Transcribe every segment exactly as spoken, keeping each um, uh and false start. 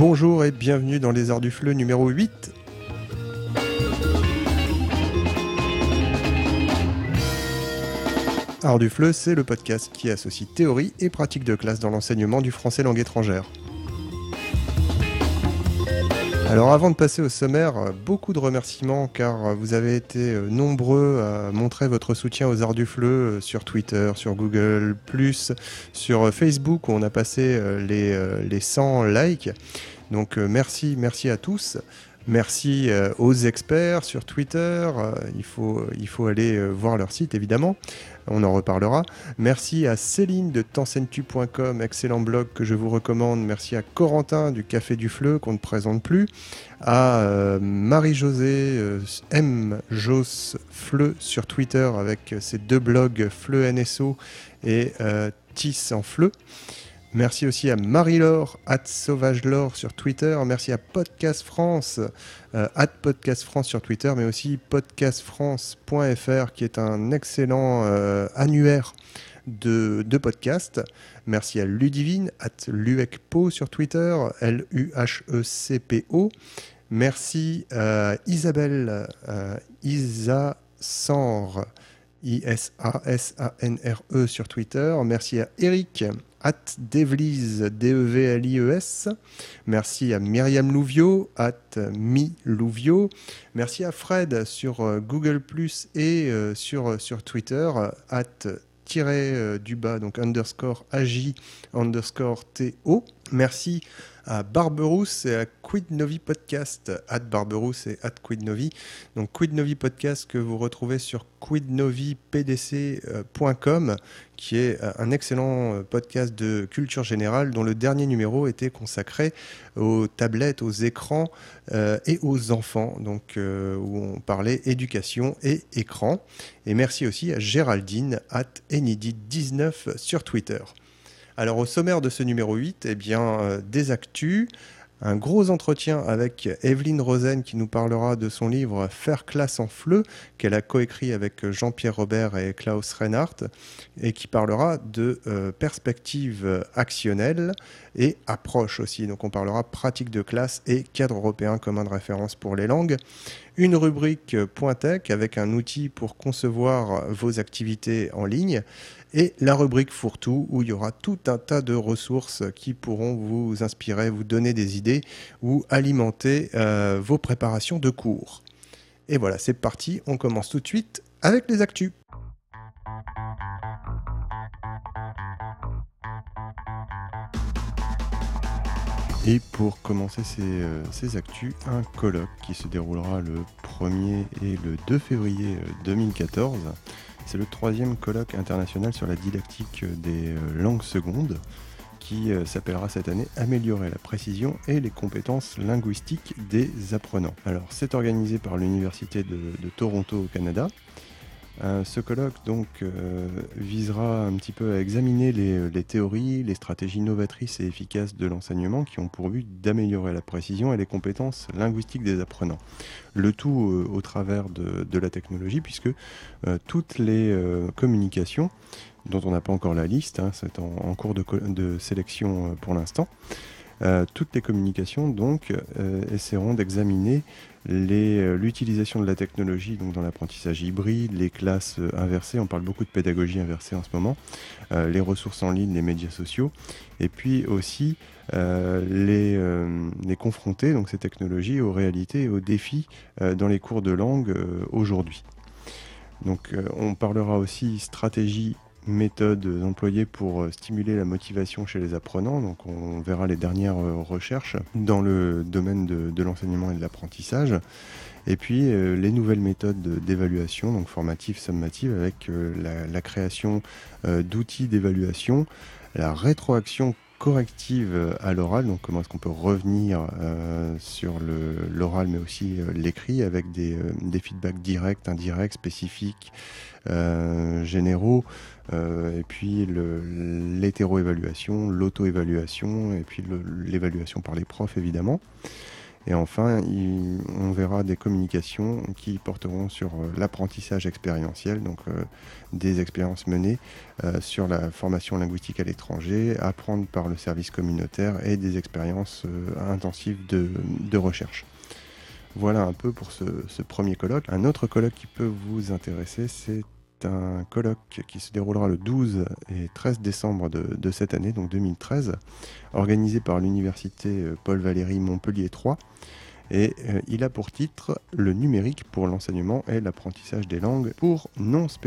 Bonjour et bienvenue dans les Arts du Fleu numéro huit. Arts du Fleu, c'est le podcast qui associe théorie et pratique de classe dans l'enseignement du français langue étrangère. Alors avant de passer au sommaire, beaucoup de remerciements car vous avez été nombreux à montrer votre soutien aux Arts du Fleu sur Twitter, sur Google plus, sur Facebook où on a passé les, les cent likes. Donc merci, merci à tous. Merci aux experts sur Twitter, il faut, il faut aller voir leur site évidemment, on en reparlera. Merci à Céline de Tansentu point com, excellent blog que je vous recommande. Merci à Corentin du Café du Fleu qu'on ne présente plus, à euh, Marie-Josée euh, M. Jos Fleu sur Twitter avec ses deux blogs Fleu N S O et euh, Tis en Fleu. Merci aussi à Marie-Laure, at Sauvage-Laure sur Twitter. Merci à Podcast France, euh, at Podcast France sur Twitter, mais aussi podcast france point f r qui est un excellent euh, annuaire de, de podcasts. Merci à Ludivine, at Luecpo sur Twitter, L U H E C P O. Merci à Isabelle, euh, Isa Sanre, I S A S A N R E sur Twitter. Merci à Eric, at Devlies, D E V L I E S. Merci à Myriam Louvio, at Mi Louvio. Merci à Fred sur euh, Google plus, et euh, sur, sur Twitter, at tiré euh, du bas, donc underscore agi, underscore T O. Merci à Barberousse et à Quidnovi Podcast, at Barberousse et at Quidnovi. Donc Quidnovi Podcast que vous retrouvez sur quidnovi p d c point com, qui est un excellent podcast de culture générale dont le dernier numéro était consacré aux tablettes, aux écrans euh, et aux enfants, donc euh, où on parlait éducation et écran. Et merci aussi à Géraldine, at enidit dix-neuf sur Twitter. Alors au sommaire de ce numéro huit, eh bien, euh, des actus, un gros entretien avec Evelyne Rosen qui nous parlera de son livre « Faire classe en Fleu » qu'elle a coécrit avec Jean-Pierre Robert et Klaus Reinhardt et qui parlera de euh, perspectives actionnelles et approche aussi. Donc on parlera pratique de classe et cadre européen commun de référence pour les langues. Une rubrique Pointec avec un outil pour concevoir vos activités en ligne et la rubrique Fourre-tout où il y aura tout un tas de ressources qui pourront vous inspirer, vous donner des idées ou alimenter euh, vos préparations de cours. Et voilà, c'est parti, on commence tout de suite avec les actus. Et pour commencer ces, euh, ces actus, un colloque qui se déroulera le premier et le deux février deux mille quatorze. C'est le troisième colloque international sur la didactique des euh, langues secondes qui euh, s'appellera cette année « Améliorer la précision et les compétences linguistiques des apprenants ». Alors c'est organisé par l'Université de, de Toronto au Canada. Euh, ce colloque donc euh, visera un petit peu à examiner les, les théories, les stratégies novatrices et efficaces de l'enseignement qui ont pour but d'améliorer la précision et les compétences linguistiques des apprenants. Le tout euh, au travers de, de la technologie puisque euh, toutes les euh, communications, dont on n'a pas encore la liste, hein, c'est en, en cours de, co- de sélection euh, pour l'instant, Euh, toutes les communications donc euh, essaieront d'examiner les, euh, l'utilisation de la technologie donc dans l'apprentissage hybride, les classes euh, inversées, on parle beaucoup de pédagogie inversée en ce moment, euh, les ressources en ligne, les médias sociaux, et puis aussi euh, les, euh, les confronter, donc ces technologies, aux réalités et aux défis euh, dans les cours de langue euh, aujourd'hui. Donc euh, on parlera aussi stratégie, méthodes employées pour stimuler la motivation chez les apprenants. Donc on verra les dernières recherches dans le domaine de, de l'enseignement et de l'apprentissage. Et puis euh, les nouvelles méthodes d'évaluation, donc formatives, summatives, avec euh, la, la création euh, d'outils d'évaluation, la rétroaction corrective à l'oral, donc comment est-ce qu'on peut revenir euh, sur le, l'oral mais aussi euh, l'écrit avec des, euh, des feedbacks directs, indirects, spécifiques, euh, généraux, euh, et puis le, l'hétéro-évaluation, l'auto-évaluation et puis le, l'évaluation par les profs évidemment. Et enfin, il, on verra des communications qui porteront sur euh, l'apprentissage expérientiel, donc euh, des expériences menées euh, sur la formation linguistique à l'étranger, apprendre par le service communautaire et des expériences euh, intensives de, de recherche. Voilà un peu pour ce, ce premier colloque. Un autre colloque qui peut vous intéresser, c'est un colloque qui se déroulera le douze et treize décembre de, de cette année, donc deux mille treize, organisé par l'université Paul Valéry Montpellier trois. Et euh, il a pour titre « Le numérique pour l'enseignement et l'apprentissage des langues pour non-spécialistes ».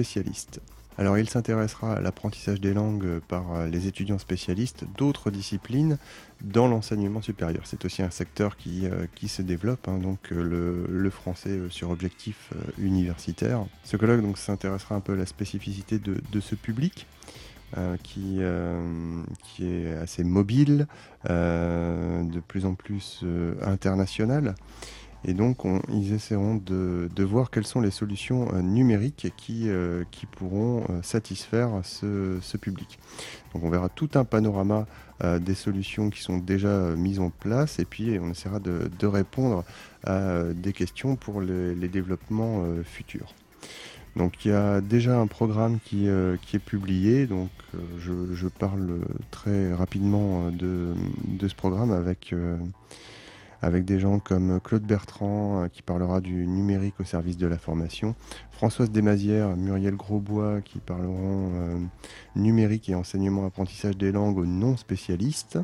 Alors il s'intéressera à l'apprentissage des langues par les étudiants spécialistes d'autres disciplines dans l'enseignement supérieur. C'est aussi un secteur qui, euh, qui se développe, hein, donc euh, le, le français sur objectif euh, universitaire. Ce colloque donc, s'intéressera un peu à la spécificité de, de ce public. Euh, qui, euh, qui est assez mobile, euh, de plus en plus euh, international. Et donc, on, ils essaieront de, de voir quelles sont les solutions euh, numériques qui, euh, qui pourront euh, satisfaire ce, ce public. Donc, on verra tout un panorama euh, des solutions qui sont déjà euh, mises en place et puis on essaiera de, de répondre à euh, des questions pour les, les développements euh, futurs. Donc il y a déjà un programme qui, euh, qui est publié, donc euh, je, je parle très rapidement de, de ce programme avec, euh, avec des gens comme Claude Bertrand euh, qui parlera du numérique au service de la formation, Françoise Desmazières, Muriel Grosbois qui parleront euh, numérique et enseignement apprentissage des langues aux non spécialistes.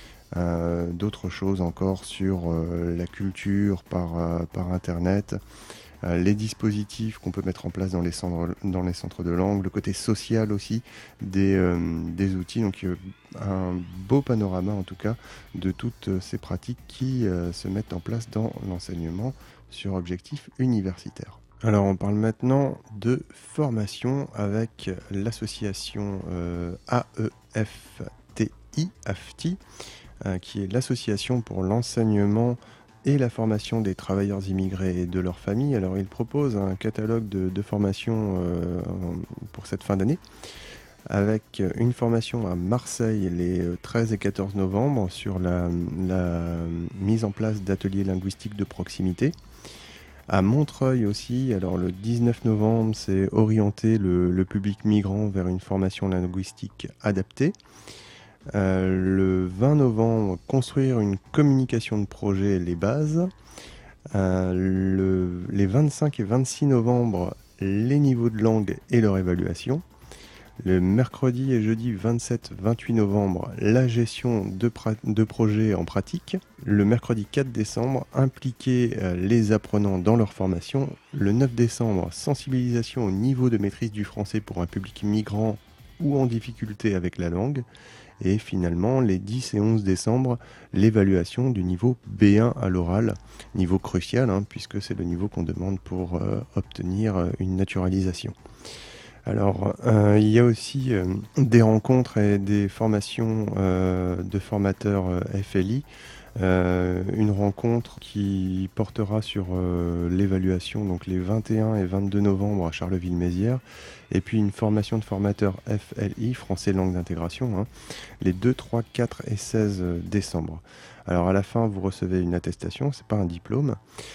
Euh, d'autres choses encore sur euh, la culture par, euh, par internet, euh, les dispositifs qu'on peut mettre en place dans les centres, dans les centres de langue, le côté social aussi des, euh, des outils, donc euh, un beau panorama en tout cas de toutes ces pratiques qui euh, se mettent en place dans l'enseignement sur objectif universitaire. Alors on parle maintenant de formation avec l'association euh, A E F T I, A F T I, euh, qui est l'association pour l'enseignement et la formation des travailleurs immigrés et de leurs familles. Alors il propose un catalogue de, de formations euh, pour cette fin d'année, avec une formation à Marseille les treize et quatorze novembre sur la, la mise en place d'ateliers linguistiques de proximité. À Montreuil aussi, alors le dix-neuf novembre, c'est orienter le, le public migrant vers une formation linguistique adaptée. Euh, le vingt novembre, construire une communication de projet, les bases. Euh, le, les vingt-cinq et vingt-six novembre, les niveaux de langue et leur évaluation. Le mercredi et jeudi vingt-sept vingt-huit novembre, la gestion de, pra- de projets en pratique. Le mercredi quatre décembre, impliquer euh, les apprenants dans leur formation. Le neuf décembre, sensibilisation au niveau de maîtrise du français pour un public migrant ou en difficulté avec la langue. Et finalement, les dix et onze décembre, l'évaluation du niveau B un à l'oral, niveau crucial, hein, puisque c'est le niveau qu'on demande pour euh, obtenir une naturalisation. Alors, euh, il y a aussi euh, des rencontres et des formations euh, de formateurs euh, F L I. Euh, une rencontre qui portera sur euh, l'évaluation, donc les vingt et un et vingt-deux novembre à Charleville-Mézières, et puis une formation de formateurs F L I, français langue d'intégration, hein, les deux, trois, quatre et seize décembre. Alors à la fin, vous recevez une attestation, c'est pas un diplôme,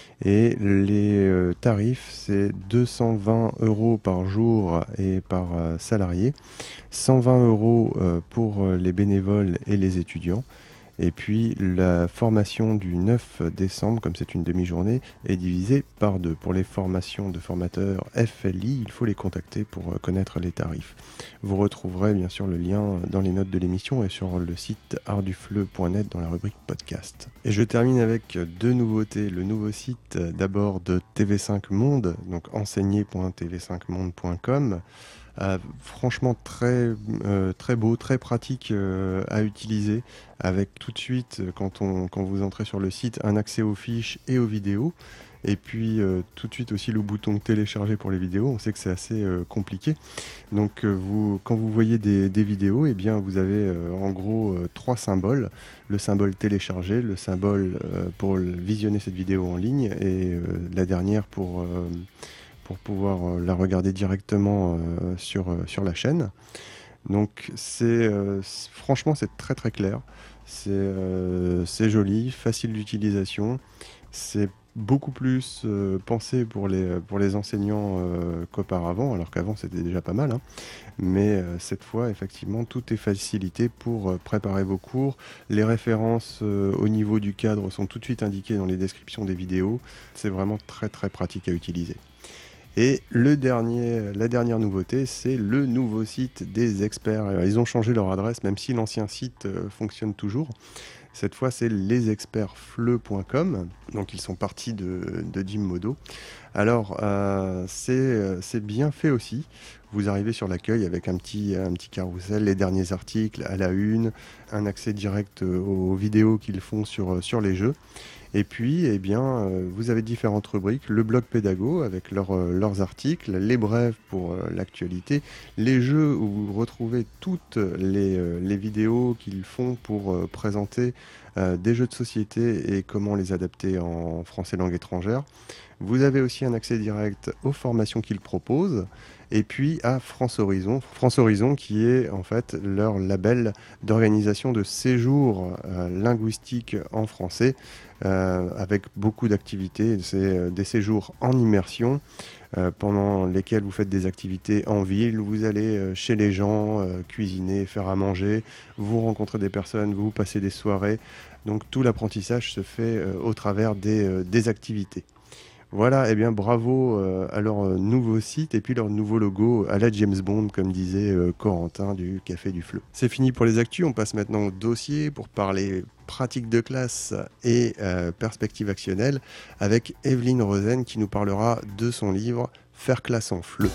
et les euh, tarifs, c'est deux cent vingt euros par jour et par euh, salarié, cent vingt euros euh, pour euh, les bénévoles et les étudiants. Et puis la formation du neuf décembre, comme c'est une demi-journée, est divisée par deux. Pour les formations de formateurs F L I, il faut les contacter pour connaître les tarifs. Vous retrouverez bien sûr le lien dans les notes de l'émission et sur le site art du fleu point net dans la rubrique podcast. Et je termine avec deux nouveautés. Le nouveau site d'abord de T V cinq Monde, donc enseigner point t v cinq monde point com. Euh, franchement très, euh, très beau, très pratique euh, à utiliser, avec tout de suite, quand, on, quand vous entrez sur le site, un accès aux fiches et aux vidéos, et puis euh, tout de suite aussi le bouton télécharger pour les vidéos. On sait que c'est assez euh, compliqué, donc euh, vous, quand vous voyez des, des vidéos, eh bien, vous avez euh, en gros euh, trois symboles: le symbole télécharger, le symbole euh, pour visionner cette vidéo en ligne, et euh, la dernière pour... Euh, pour pouvoir la regarder directement euh, sur, euh, sur la chaîne. Donc c'est euh, c- franchement c'est très très clair, c'est euh, c'est joli, facile d'utilisation, c'est beaucoup plus euh, pensé pour les, pour les enseignants euh, qu'auparavant, alors qu'avant c'était déjà pas mal, hein. Mais euh, cette fois effectivement tout est facilité pour euh, préparer vos cours. Les références euh, au niveau du cadre sont tout de suite indiquées dans les descriptions des vidéos, c'est vraiment très très pratique à utiliser. Et le dernier, la dernière nouveauté, c'est le nouveau site des experts. Alors, ils ont changé leur adresse, même si l'ancien site euh, fonctionne toujours. Cette fois, c'est lesexpertsfleu point com. Donc, ils sont partis de, de Jim Modo. Alors, euh, c'est euh, c'est bien fait aussi. Vous arrivez sur l'accueil avec un petit, un petit carrousel, les derniers articles à la une, un accès direct euh, aux vidéos qu'ils font sur, euh, sur les jeux. Et puis, eh bien, euh, vous avez différentes rubriques. Le blog pédago avec leurs, euh, leurs articles, les brèves pour euh, l'actualité, les jeux où vous retrouvez toutes les, euh, les vidéos qu'ils font pour euh, présenter euh, des jeux de société et comment les adapter en français langue étrangère. Vous avez aussi un accès direct aux formations qu'ils proposent et puis à France Horizon. France Horizon qui est en fait leur label d'organisation de séjours euh, linguistiques en français euh, avec beaucoup d'activités. C'est euh, des séjours en immersion euh, pendant lesquels vous faites des activités en ville, vous allez euh, chez les gens, euh, cuisiner, faire à manger, vous rencontrez des personnes, vous passez des soirées. Donc tout l'apprentissage se fait euh, au travers des, euh, des activités. Voilà, eh bien bravo euh, à leur euh, nouveau site et puis leur nouveau logo à la James Bond, comme disait euh, Corentin du Café du Fleu. C'est fini pour les actus, on passe maintenant au dossier pour parler pratique de classe et euh, perspective actionnelle avec Evelyne Rosen qui nous parlera de son livre Faire classe en Fleu.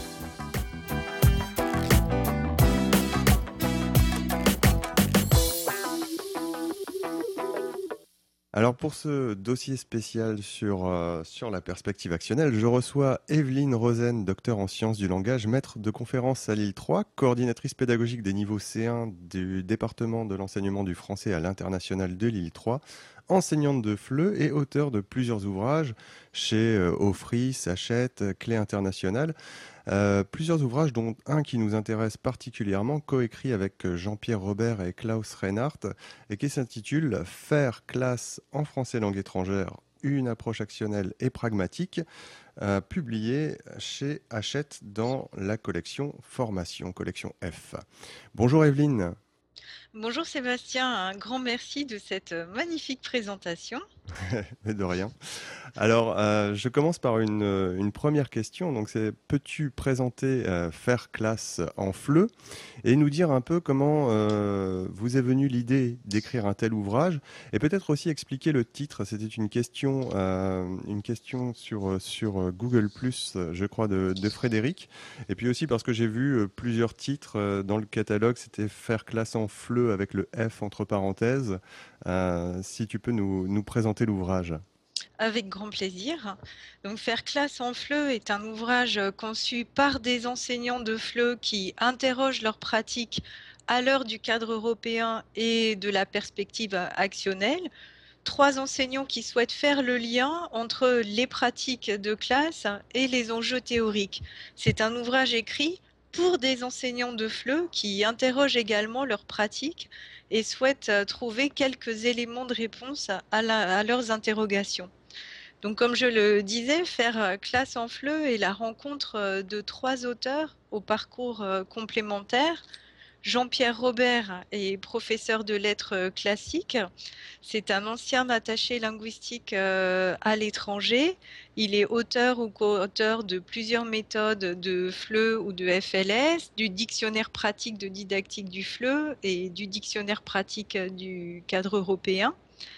Alors pour ce dossier spécial sur, euh, sur la perspective actionnelle, je reçois Evelyne Rosen, docteur en sciences du langage, maître de conférences à Lille trois, coordinatrice pédagogique des niveaux C un du département de l'enseignement du français à l'international de Lille trois, enseignante de F L E et auteure de plusieurs ouvrages chez euh, Offry, Sachette, Clé Internationale. Euh, plusieurs ouvrages, dont un qui nous intéresse particulièrement, coécrit avec euh, Jean-Pierre Robert et Klaus Reinhardt, et qui s'intitule Faire classe en français langue étrangère, une approche actionnelle et pragmatique, euh, publié chez Hachette dans la collection Formation, collection F. Bonjour Evelyne. Bonjour Sébastien, un grand merci de cette magnifique présentation. Mais de rien. Alors, euh, je commence par une, euh, une première question. Donc, c'est peux-tu présenter euh, Faire classe en F L E et nous dire un peu comment euh, vous est venue l'idée d'écrire un tel ouvrage et peut-être aussi expliquer le titre. C'était une question, euh, une question sur, sur Google plus, je crois, de, de Frédéric. Et puis aussi parce que j'ai vu euh, plusieurs titres euh, dans le catalogue. C'était Faire classe en F L E avec le F entre parenthèses. Euh, si tu peux nous, nous présenter l'ouvrage. Avec grand plaisir. Donc, Faire classe en F L E est un ouvrage conçu par des enseignants de F L E qui interrogent leurs pratiques à l'heure du cadre européen et de la perspective actionnelle. Trois enseignants qui souhaitent faire le lien entre les pratiques de classe et les enjeux théoriques. C'est un ouvrage écrit pour des enseignants de F L E qui interrogent également leurs pratiques et souhaitent trouver quelques éléments de réponse à, la- à leurs interrogations. Donc, comme je le disais, faire classe en F L E est la rencontre de trois auteurs au parcours complémentaire. Jean-Pierre Robert est professeur de lettres classiques. C'est un ancien attaché linguistique euh, à l'étranger. Il est auteur ou co-auteur de plusieurs méthodes de F L E ou de F L S, du dictionnaire pratique de didactique du F L E et du dictionnaire pratique du cadre européen.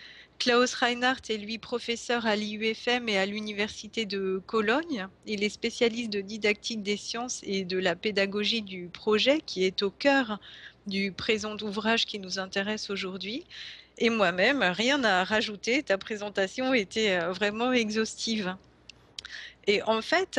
Klaus Reinhardt est lui professeur à l'I U F M et à l'Université de Cologne. Il est spécialiste de didactique des sciences et de la pédagogie du projet qui est au cœur du présent ouvrage qui nous intéresse aujourd'hui. Et moi-même, rien à rajouter, ta présentation était euh, vraiment exhaustive. Et en fait,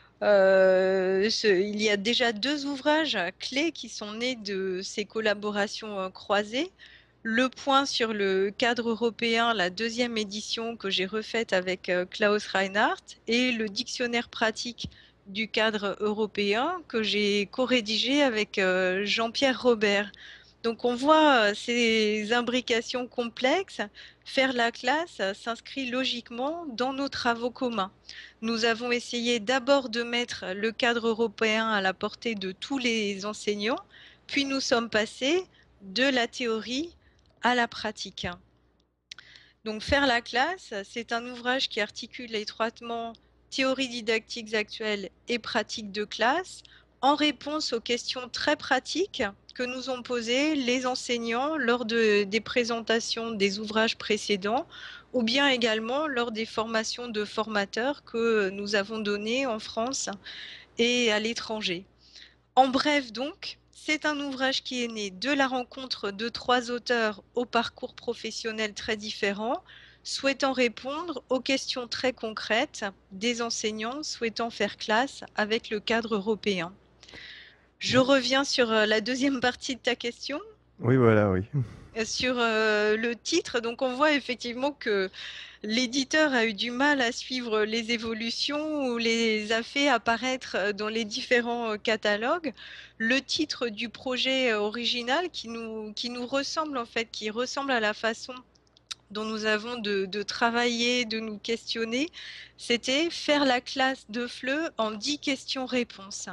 euh, ce- il y a déjà deux ouvrages clés qui sont nés de ces collaborations euh, croisées. Le point sur le cadre européen, la deuxième édition que j'ai refaite avec euh, Klaus Reinhardt, et le dictionnaire pratique du cadre européen que j'ai co-rédigé avec euh, Jean-Pierre Robert. Donc on voit euh, ces imbrications complexes. Faire la classe euh, s'inscrit logiquement dans nos travaux communs. Nous avons essayé d'abord de mettre le cadre européen à la portée de tous les enseignants, puis nous sommes passés de la théorie à la pratique. Donc faire la classe, c'est un ouvrage qui articule étroitement théorie didactique actuelle et pratique de classe en réponse aux questions très pratiques que nous ont posées les enseignants lors de, des présentations des ouvrages précédents ou bien également lors des formations de formateurs que nous avons données en France et à l'étranger. En bref donc, c'est un ouvrage qui est né de la rencontre de trois auteurs au parcours professionnel très différents, souhaitant répondre aux questions très concrètes des enseignants souhaitant faire classe avec le cadre européen. Je reviens sur la deuxième partie de ta question. Oui, voilà, oui. Sur euh, le titre, donc on voit effectivement que l'éditeur a eu du mal à suivre les évolutions ou les a fait apparaître dans les différents catalogues. Le titre du projet original qui nous, qui nous ressemble en fait, qui ressemble à la façon dont nous avons de, de travailler, de nous questionner, c'était faire la classe de F L E en dix questions-réponses.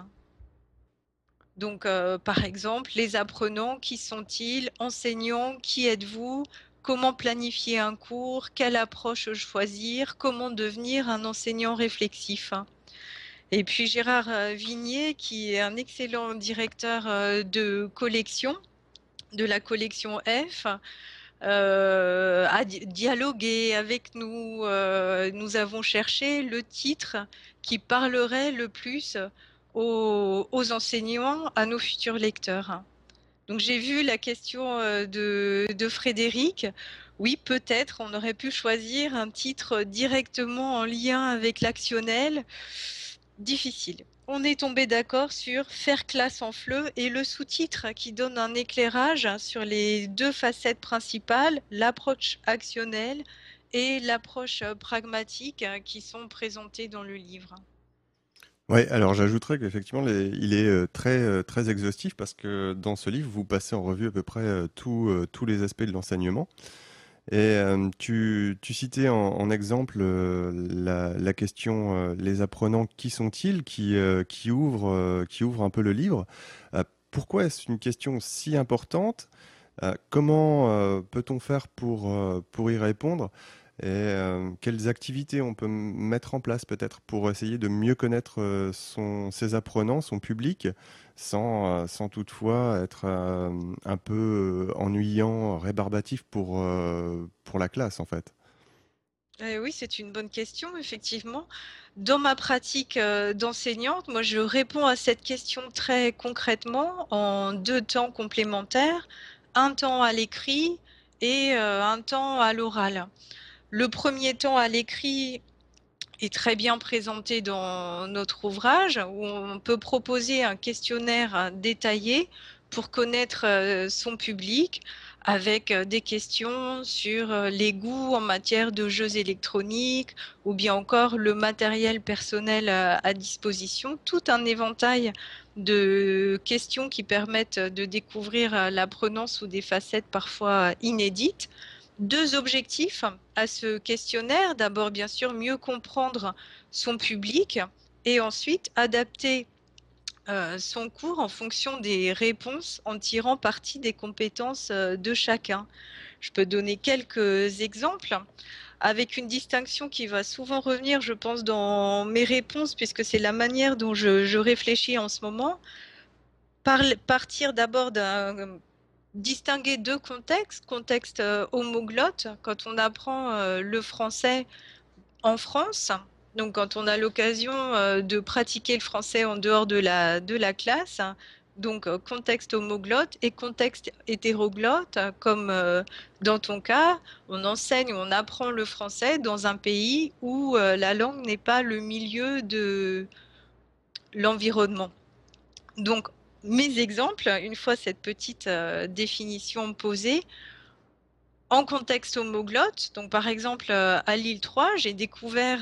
Donc, euh, par exemple, les apprenants, qui sont-ils? Enseignants, qui êtes-vous? Comment planifier un cours? Quelle approche choisir? Comment devenir un enseignant réflexif? Et puis Gérard Vignier, qui est un excellent directeur de collection, de la collection F, euh, a dialogué avec nous. Euh, nous avons cherché le titre qui parlerait le plus aux, aux enseignants, à nos futurs lecteurs. Donc j'ai vu la question de, de Frédéric. Oui, peut-être on aurait pu choisir un titre directement en lien avec l'actionnel. Difficile. On est tombé d'accord sur faire classe en F L E et le sous-titre qui donne un éclairage sur les deux facettes principales, l'approche actionnelle et l'approche pragmatique qui sont présentées dans le livre. Oui, alors j'ajouterais qu'effectivement, les- il est euh, très, euh, très exhaustif parce que dans ce livre, vous passez en revue à peu près euh, tout, euh, tous les aspects de l'enseignement. Et euh, tu, tu citais en, en exemple euh, la, la question euh, les apprenants, qui sont-ils, qui, euh, qui ouvre, euh, qui ouvre un peu le livre. Euh, pourquoi est-ce une question si importante? Euh, comment euh, peut-on faire pour, euh, pour y répondre? Et euh, quelles activités on peut m- mettre en place peut-être pour essayer de mieux connaître euh, son, ses apprenants, son public, sans, euh, sans toutefois être euh, un peu euh, ennuyant, rébarbatif pour, euh, pour la classe en fait. Eh oui, c'est une bonne question, effectivement. Dans ma pratique euh, d'enseignante, moi, je réponds à cette question très concrètement en deux temps complémentaires, un temps à l'écrit et euh, un temps à l'oral. Le premier temps à l'écrit est très bien présenté dans notre ouvrage, où on peut proposer un questionnaire détaillé pour connaître euh, son public, avec euh, des questions sur euh, les goûts en matière de jeux électroniques ou bien encore le matériel personnel euh, à disposition, tout un éventail de questions qui permettent de découvrir euh, l'apprenant sous des facettes parfois inédites. Deux objectifs à ce questionnaire. D'abord, bien sûr, mieux comprendre son public et ensuite adapter euh, son cours en fonction des réponses en tirant parti des compétences euh, de chacun. Je peux donner quelques exemples avec une distinction qui va souvent revenir, je pense, dans mes réponses, puisque c'est la manière dont je, je réfléchis en ce moment. Par, partir d'abord d'un distinguer deux contextes, contexte euh, homoglotte, quand on apprend euh, le français en France, donc quand on a l'occasion euh, de pratiquer le français en dehors de la, de la classe, donc euh, contexte homoglotte et contexte hétéroglotte, comme euh, dans ton cas, on enseigne, on apprend le français dans un pays où euh, la langue n'est pas le milieu de l'environnement. Donc, mes exemples, une fois cette petite euh, définition posée, en contexte homoglotte, donc par exemple euh, à l'île trois, j'ai découvert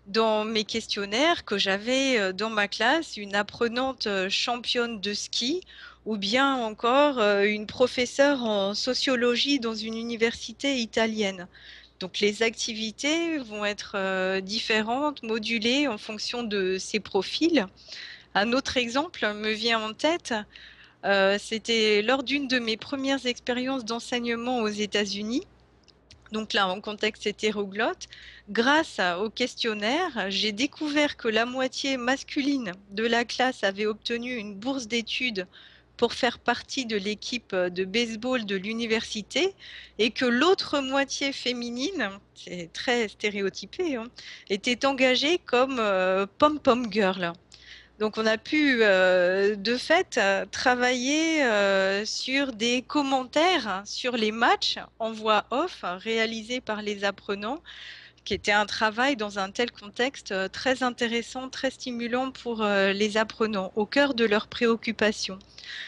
dans mes questionnaires que j'avais euh, dans ma classe une apprenante euh, championne de ski ou bien encore euh, une professeure en sociologie dans une université italienne. Donc les activités vont être euh, différentes, modulées en fonction de ces profils. Un autre exemple me vient en tête. Euh, c'était lors d'une de mes premières expériences d'enseignement aux États-Unis, donc là en contexte hétéroglotte. Grâce à- au questionnaire, j'ai découvert que la moitié masculine de la classe avait obtenu une bourse d'études pour faire partie de l'équipe de baseball de l'université et que l'autre moitié féminine, c'est très stéréotypé, hein, était engagée comme euh, pom-pom girl. Donc on a pu euh, de fait euh, travailler euh, sur des commentaires hein, sur les matchs en voix off hein, réalisés par les apprenants, qui était un travail dans un tel contexte euh, très intéressant, très stimulant pour euh, les apprenants, au cœur de leurs préoccupations.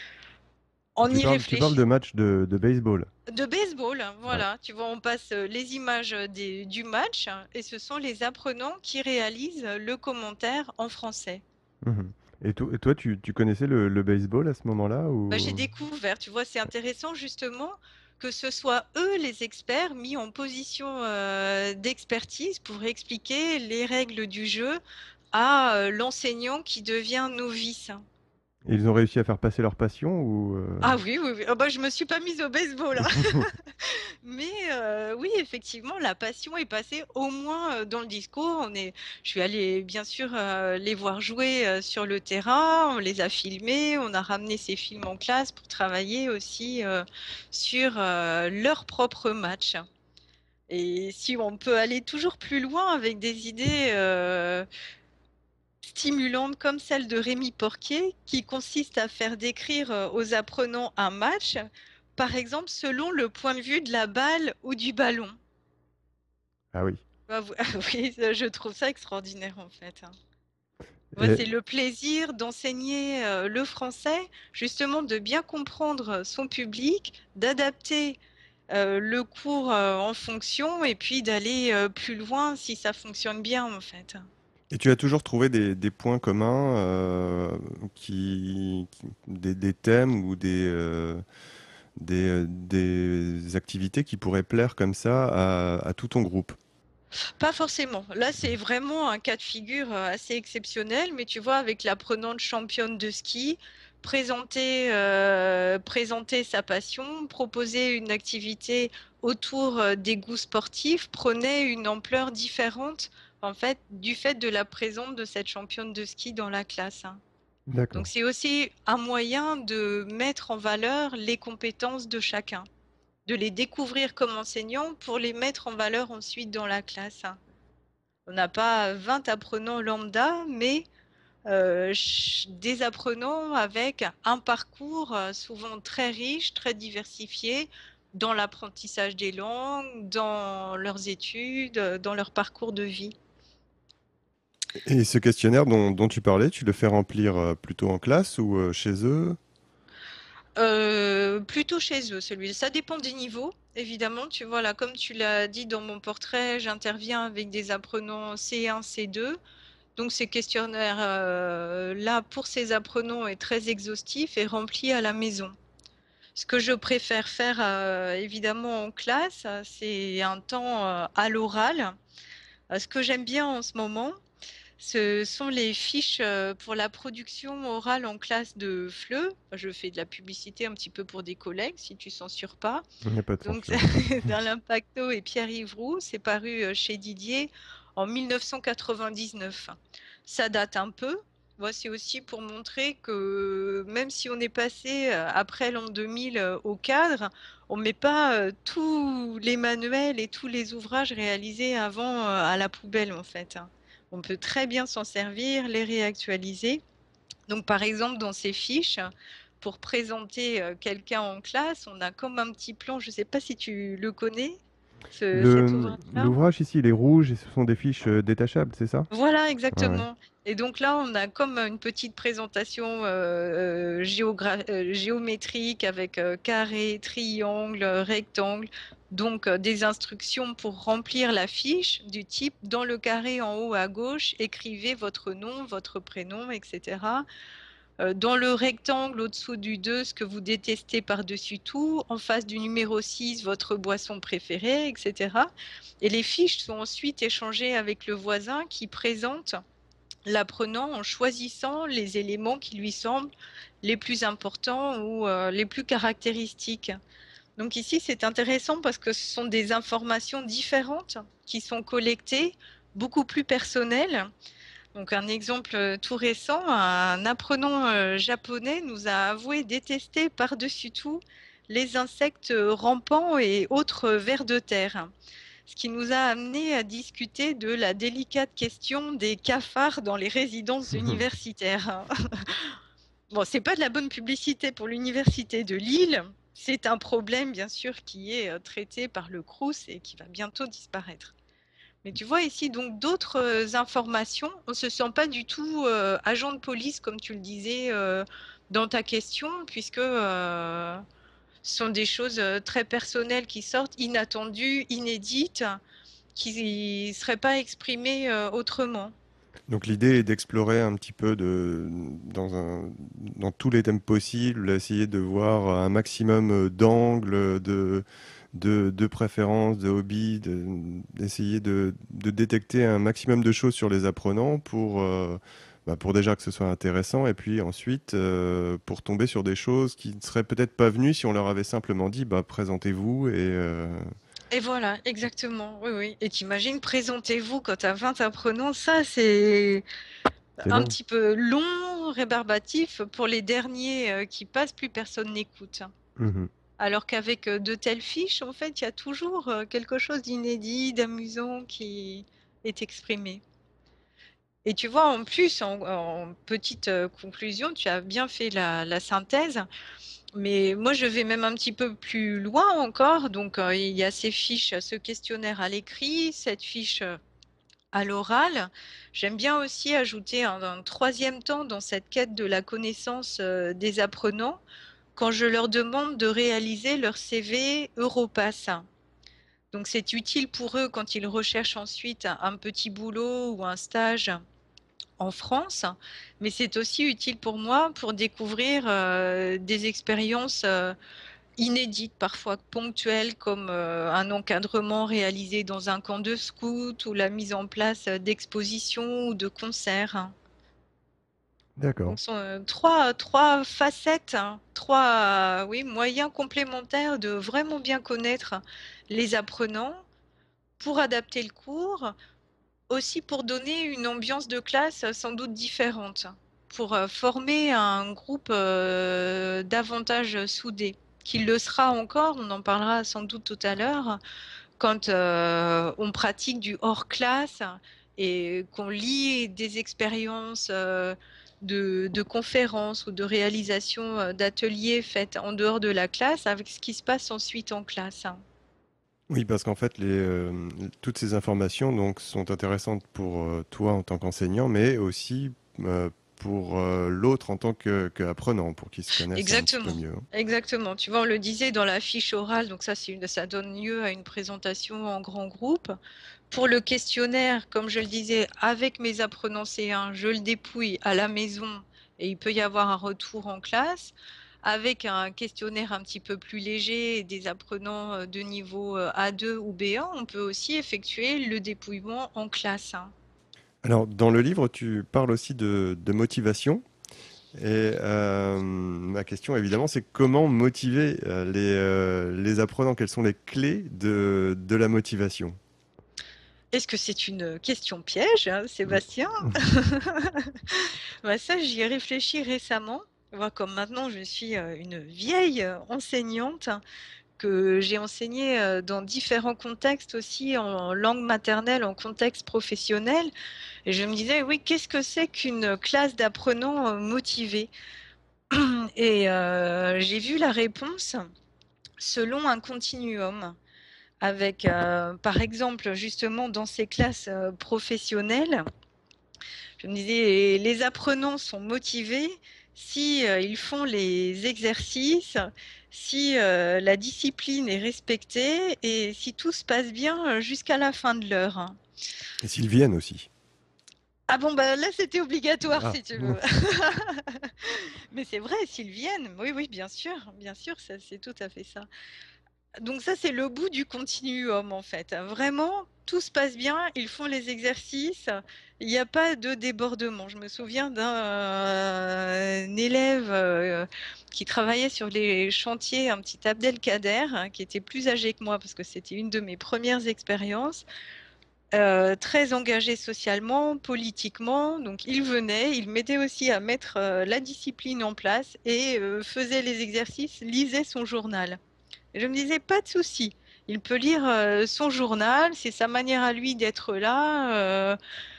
En Tu y parles, tu parles de réfléchissant. match de, de baseball. De baseball, Ouais. voilà, tu vois, on passe euh, les images des- du match hein, et ce sont les apprenants qui réalisent le commentaire en français. Mhm. Et, to- et toi, tu, tu connaissais le, le baseball à ce moment-là Bah, j'ai ou... découvert, tu vois, c'est intéressant justement que ce soit eux les experts mis en position euh, d'expertise pour expliquer les règles du jeu à euh, l'enseignant qui devient novice. Et ils ont réussi à faire passer leur passion ou... euh, Ah oui, oui, oui. Ah bah, je me suis pas mise au baseball, hein. Mais euh, oui, effectivement, la passion est passée au moins euh, dans le discours. On est, je suis allée bien sûr euh, les voir jouer euh, sur le terrain, on les a filmés, on a ramené ces films en classe pour travailler aussi euh, sur euh, leur propre match. Et si on peut aller toujours plus loin avec des idées euh, stimulantes comme celle de Rémi Porquier, qui consiste à faire décrire euh, aux apprenants un match, par exemple selon le point de vue de la balle ou du ballon. Ah oui. Ah vous- ah oui, ça, je trouve ça extraordinaire en fait, hein. Ouais, Et, c'est le plaisir d'enseigner euh, le français, justement de bien comprendre son public, d'adapter euh, le cours euh, en fonction et puis d'aller euh, plus loin si ça fonctionne bien en fait. et tu as toujours trouvé des, des points communs, euh, qui, qui- des, des thèmes ou des, euh, des, euh, des activités qui pourraient plaire comme ça à, à tout ton groupe. Pas forcément. Là, c'est vraiment un cas de figure euh, assez exceptionnel, mais tu vois, avec la prenante championne de ski, présenter, euh, présenter sa passion, proposer une activité autour euh, des goûts sportifs prenait une ampleur différente, en fait, du fait de la présence de cette championne de ski dans la classe, hein. Donc, D'accord. c'est aussi un moyen de mettre en valeur les compétences de chacun, de les découvrir comme enseignants pour les mettre en valeur ensuite dans la classe, hein. On n'a pas vingt apprenants lambda, mais euh, ch- des apprenants avec un parcours euh, souvent très riche, très diversifié dans l'apprentissage des langues, dans leurs études, euh, dans leur parcours de vie. Et ce questionnaire dont, dont tu parlais, tu le fais remplir euh, plutôt en classe ou euh, chez eux? Euh, plutôt chez eux, celui-là. Ça dépend des niveaux, évidemment. Tu vois, là, comme tu l'as dit dans mon portrait, j'interviens avec des apprenants C un, C deux. Donc ces questionnaires-là, pour ces apprenants, est très exhaustif et rempli à la maison. Ce que je préfère faire euh, évidemment en classe, euh, c'est un temps euh, à l'oral. Euh, ce que j'aime bien en ce moment, ce sont les fiches euh, pour la production orale en classe de F L E. Enfin, je fais de la publicité un petit peu pour des collègues, si tu censures pas. Il n'y a pas de Donc, censure. dans l'Impacto et Pierre-Yves Roux, c'est paru euh, chez Didier en mille neuf cent quatre-vingt-dix-neuf. Ça date un peu. Moi, c'est aussi pour montrer que même si on est passé euh, après l'an deux mille euh, au cadre, on ne met pas euh, tous les manuels et tous les ouvrages réalisés avant euh, à la poubelle, en fait, hein. On peut très bien s'en servir, les réactualiser. Donc, par exemple, dans ces fiches, pour présenter euh, quelqu'un en classe, on a comme un petit plan, je ne sais pas si tu le connais. ce- cet Le, ouvrage-là. l'ouvrage ici, il est rouge et ce sont des fiches euh, détachables, c'est ça? Voilà, Ouais, ouais. exactement. Et donc là, on a comme une petite présentation euh, euh, géogra- euh, géométrique avec euh, carré, triangle, euh, rectangle. Donc euh, des instructions pour remplir la fiche du type dans le carré en haut à gauche, écrivez votre nom, votre prénom, et cetera. Euh, dans le rectangle au-dessous du deux, ce que vous détestez par-dessus tout. En face du numéro six, votre boisson préférée, et cetera. Et les fiches sont ensuite échangées avec le voisin qui présente l'apprenant en choisissant les éléments qui lui semblent les plus importants ou euh, les plus caractéristiques. Donc ici, c'est intéressant parce que ce sont des informations différentes qui sont collectées, beaucoup plus personnelles. Donc un exemple euh, tout récent, un apprenant euh, japonais nous a avoué détester par-dessus tout les insectes rampants et autres vers de terre. Ce qui nous a amené à discuter de la délicate question des cafards dans les résidences universitaires. Bon, c'est pas de la bonne publicité pour l'université de Lille. C'est un problème, bien sûr, qui est euh, traité par le Crous et qui va bientôt disparaître. Mais tu vois ici donc d'autres euh, informations. On ne se sent pas du tout euh, agent de police, comme tu le disais euh, dans ta question, puisque euh, ce sont des choses euh, très personnelles qui sortent, inattendues, inédites, qui ne seraient pas exprimées euh, autrement. Donc l'idée est d'explorer un petit peu de, dans un, dans tous les thèmes possibles, essayer de voir un maximum euh, d'angles, de, de, de préférences, de hobbies, de- d'essayer de, de détecter un maximum de choses sur les apprenants pour, euh, bah, pour déjà que ce soit intéressant et puis ensuite euh, pour tomber sur des choses qui ne seraient peut-être pas venues si on leur avait simplement dit bah, présentez-vous et euh, Et voilà, exactement. Oui, oui. Et t'imagines, présentez-vous quand tu as vingt apprenants, ça c'est c'est un long. petit peu long, rébarbatif. Pour les derniers euh, qui passent, plus personne n'écoute. Mhm. Alors qu'avec euh, de telles fiches, en fait, il y a toujours euh, quelque chose d'inédit, d'amusant qui est exprimé. Et tu vois, en plus, en, en petite euh, conclusion, tu as bien fait la, la synthèse, mais moi, je vais même un petit peu plus loin encore. Donc, euh, il y a ces fiches, ce questionnaire à l'écrit, cette fiche euh, à l'oral. J'aime bien aussi ajouter un, un troisième temps dans cette quête de la connaissance euh, des apprenants quand je leur demande de réaliser leur C V Europass. Donc, c'est utile pour eux quand ils recherchent ensuite un un petit boulot ou un stage en France, mais c'est aussi utile pour moi pour découvrir euh, des expériences euh, inédites, parfois ponctuelles, comme euh, un encadrement réalisé dans un camp de scout ou la mise en place d'expositions ou de concerts. D'accord. Donc, ce sont euh, trois, trois facettes, hein, trois euh, oui, moyens complémentaires de vraiment bien connaître les apprenants pour adapter le cours, aussi pour donner une ambiance de classe euh, sans doute différente, pour euh, former un groupe euh, davantage soudé, qui le sera encore, on en parlera sans doute tout à l'heure, quand euh, on pratique du hors classe et qu'on lit des expériences euh, de, de conférences ou de réalisations euh, d'ateliers faites en dehors de la classe avec ce qui se passe ensuite en classe. Oui, parce qu'en fait, les, euh, toutes ces informations donc, sont intéressantes pour euh, toi en tant qu'enseignant, mais aussi euh, pour euh, l'autre en tant que, qu'apprenant, pour qu'il se connaisse un petit peu Exactement. mieux, hein. Exactement. Tu vois, on le disait dans la fiche orale, donc ça, c'est une- ça donne lieu à une présentation en grand groupe. Pour le questionnaire, comme je le disais, avec mes apprenants C un, je le dépouille à la maison et il peut y avoir un retour en classe. Avec un questionnaire un petit peu plus léger et des apprenants euh, de niveau euh, A deux ou B un, on peut aussi effectuer le dépouillement en classe, hein. Alors, dans le livre, tu parles aussi de, de motivation. Et euh, ma question, évidemment, c'est comment motiver euh, les, euh, les apprenants? Quelles sont les clés de, de la motivation? Est-ce que c'est une question piège, hein, Sébastien? Bah ça, j'y ai réfléchi récemment. Moi, comme maintenant je suis euh, une vieille euh, enseignante, que j'ai enseigné euh, dans différents contextes aussi, en langue maternelle, en contexte professionnel, et je me disais, oui, qu'est-ce que c'est qu'une classe d'apprenants euh, motivés? Et euh, j'ai vu la réponse selon un continuum. avec, euh, par exemple, justement dans ces classes euh, professionnelles, je me disais, les apprenants sont motivés si euh, ils font les exercices, si euh, la discipline est respectée et si tout se passe bien euh, jusqu'à la fin de l'heure. Et s'ils viennent aussi. Ah bon, bah là, c'était obligatoire, Ah, si tu veux. Mais c'est vrai, s'ils viennent, oui, oui, bien sûr, bien sûr, ça, c'est tout à fait ça. Donc ça, c'est le bout du continuum, en fait. Vraiment, tout se passe bien, ils font les exercices, il n'y a pas de débordement. Je me souviens d'un euh, un élève euh, qui travaillait sur les chantiers, un petit Abdelkader, hein, qui était plus âgé que moi, parce que c'était une de mes premières expériences. Euh, très engagé socialement, politiquement. Donc, il venait, il m'aidait aussi à mettre euh, la discipline en place et euh, faisait les exercices, lisait son journal. Et je me disais, pas de souci. Il peut lire euh, son journal, c'est sa manière à lui d'être là, euh,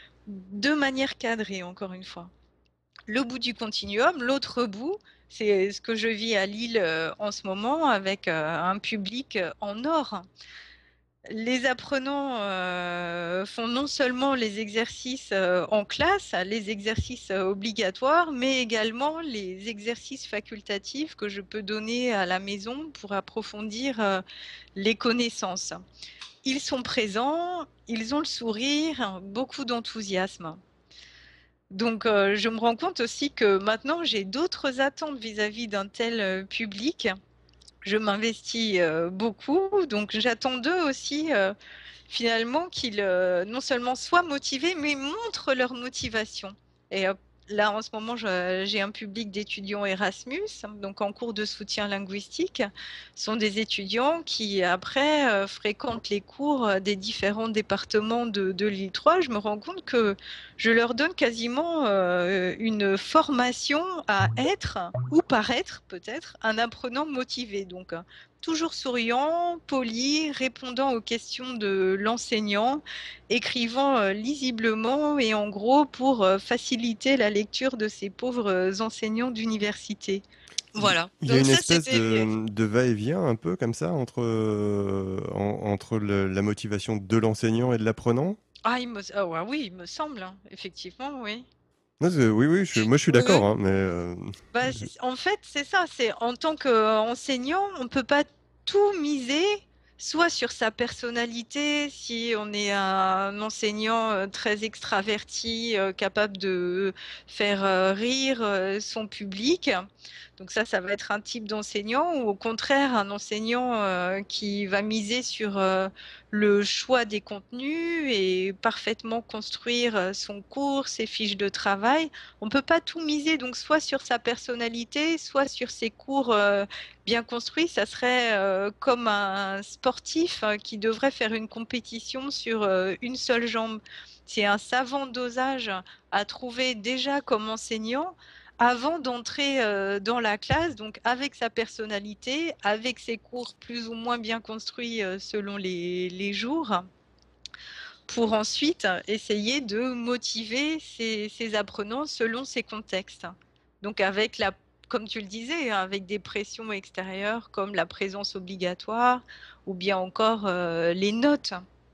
de manière cadrée, encore une fois. Le bout du continuum, l'autre bout, c'est ce que je vis à Lille euh, en ce moment avec euh, un public euh, en or. Les apprenants euh, font non seulement les exercices euh, en classe, les exercices euh, obligatoires, mais également les exercices facultatifs que je peux donner à la maison pour approfondir euh, les connaissances. Ils sont présents, ils ont le sourire, beaucoup d'enthousiasme. Donc, euh, je me rends compte aussi que maintenant, j'ai d'autres attentes vis-à-vis d'un tel euh, public. Je m'investis euh, beaucoup, donc j'attends d'eux aussi euh, finalement qu'ils euh, non seulement soient motivés, mais montrent leur motivation. Et euh, là, en ce moment, je- j'ai un public d'étudiants Erasmus, donc en cours de soutien linguistique. Ce sont des étudiants qui, après, euh, fréquentent les cours euh, des différents départements de, de l'île trois. Je me rends compte que je leur donne quasiment euh, une formation à être, ou paraître peut-être, un apprenant motivé. Donc, toujours souriant, poli, répondant aux questions de l'enseignant, écrivant euh, lisiblement et en gros pour euh, faciliter la lecture de ces pauvres euh, enseignants d'université. il Voilà. il y a Donc une ça, espèce c'était les... de, de va-et-vient un peu comme ça entre, euh, en- entre le- la motivation de l'enseignant et de l'apprenant. Ah, il me... ah ouais, oui, il me semble, hein. Effectivement, oui. Non, c'est- oui, oui, je- moi je suis Oui, d'accord, oui. hein, mais euh, Bah, c'est- en fait, c'est ça. C'est en tant qu'enseignant, on peut pas tout miser, soit sur sa personnalité, si on est un enseignant euh, très extraverti, euh, capable de faire euh, rire euh, son public. Donc ça, ça va être un type d'enseignant, ou au contraire, un enseignant euh, qui va miser sur euh, le choix des contenus et parfaitement construire euh, son cours, ses fiches de travail. On peut pas tout miser, donc soit sur sa personnalité, soit sur ses cours euh, bien construits. Ça serait euh, comme un sportif euh, qui devrait faire une compétition sur euh, une seule jambe. C'est un savant dosage à trouver déjà comme enseignant avant d'entrer euh, dans la classe, donc avec sa personnalité, avec ses cours plus ou moins bien construits euh, selon les, les jours, pour ensuite essayer de motiver ses, ses apprenants selon ses contextes. Donc avec la, comme tu le disais, hein, avec des pressions extérieures comme la présence obligatoire ou bien encore euh, les notes.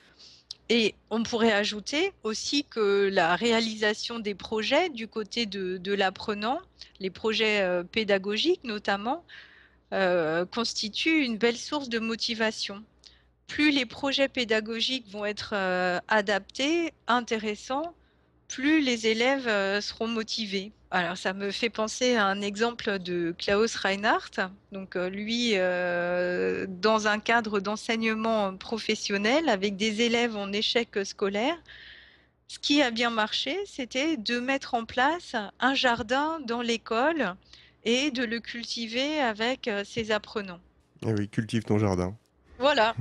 Et on pourrait ajouter aussi que la réalisation des projets du côté de, de l'apprenant, les projets euh, pédagogiques notamment, euh, constituent une belle source de motivation. Plus les projets pédagogiques vont être euh, adaptés, intéressants, plus les élèves euh, seront motivés. Alors, ça me fait penser à un exemple de Klaus Reinhardt. Donc, euh, lui, euh, dans un cadre d'enseignement professionnel avec des élèves en échec scolaire, ce qui a bien marché, c'était de mettre en place un jardin dans l'école et de le cultiver avec euh, ses apprenants. eh oui, cultive ton jardin. Voilà.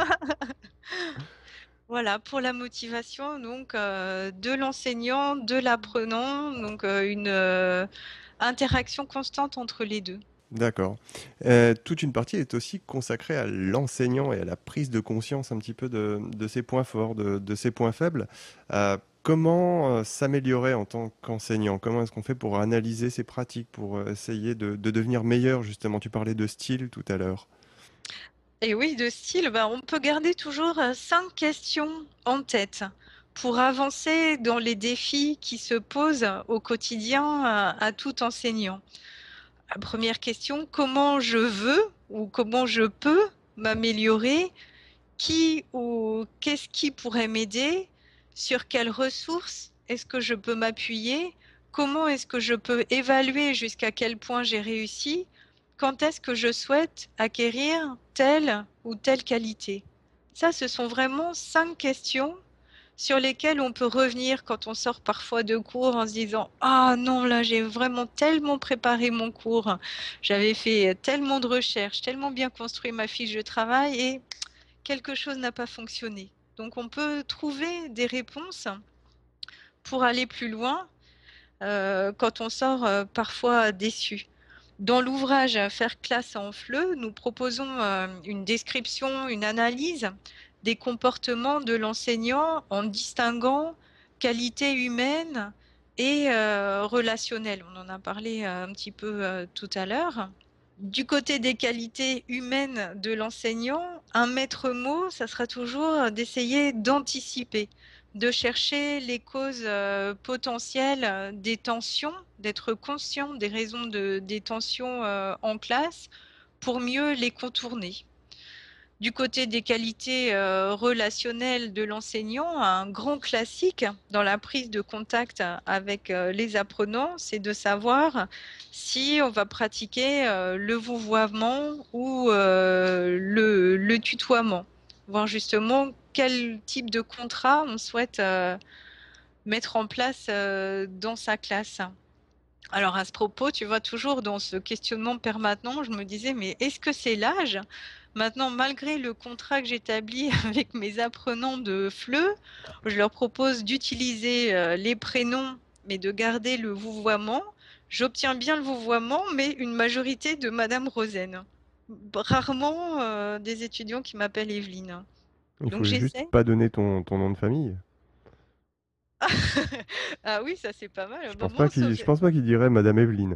Voilà, pour la motivation donc euh, de l'enseignant, de l'apprenant, donc euh, une euh, interaction constante entre les deux. D'accord. Euh, toute une partie est aussi consacrée à l'enseignant et à la prise de conscience un petit peu de, de ses points forts, de, de ses points faibles. Euh, comment euh, s'améliorer en tant qu'enseignant? Comment est-ce qu'on fait pour analyser ses pratiques, pour euh, essayer de, de devenir meilleur, justement? Tu parlais de style tout à l'heure. Et oui, de style, bah, on peut garder toujours euh, cinq questions en tête pour avancer dans les défis qui se posent au quotidien à, à tout enseignant. La première question, comment je veux ou comment je peux m'améliorer? Qui ou qu'est-ce qui pourrait m'aider? Sur quelles ressources est-ce que je peux m'appuyer? Comment est-ce que je peux évaluer jusqu'à quel point j'ai réussi? Quand est-ce que je souhaite acquérir telle ou telle qualité? Ça, ce sont vraiment cinq questions sur lesquelles on peut revenir quand on sort parfois de cours en se disant: «Ah non, là, j'ai vraiment tellement préparé mon cours, j'avais fait tellement de recherches, tellement bien construit ma fiche de travail et quelque chose n'a pas fonctionné». Donc on peut trouver des réponses pour aller plus loin, heu, quand on sort, heu, parfois déçu. Dans l'ouvrage Faire classe en F L E, nous proposons, heu, une description, une analyse des comportements de l'enseignant en distinguant qualité humaine et heu, relationnelle. On en a parlé, heu, un petit peu, heu, tout à l'heure. Du côté des qualités humaines de l'enseignant, un maître mot, ça sera toujours d'essayer d'anticiper, de chercher les causes euh, potentielles euh, des tensions, d'être conscient des raisons de, des tensions euh, en classe pour mieux les contourner. Du côté des qualités euh, relationnelles de l'enseignant, un grand classique dans la prise de contact avec euh, les apprenants, c'est de savoir si on va pratiquer euh, le vouvoiement ou euh, le, le tutoiement, voir justement quel type de contrat on souhaite euh, mettre en place euh, dans sa classe. Alors à ce propos, tu vois, toujours dans ce questionnement permanent, je me disais, mais est-ce que c'est l'âge? Maintenant, malgré le contrat que j'établis avec mes apprenants de F L E, je leur propose d'utiliser euh, les prénoms, mais de garder le vouvoiement. J'obtiens bien le vouvoiement, mais une majorité de Madame Rosen. Rarement euh, des étudiants qui m'appellent Evelyne. Il Donc faut juste j'essaie. pas donner ton, ton nom de famille. Ah oui, ça c'est pas mal. Je Bon, pense pas moi, qu'il, sauf... je pense pas qu'il dirait Madame Evelyne.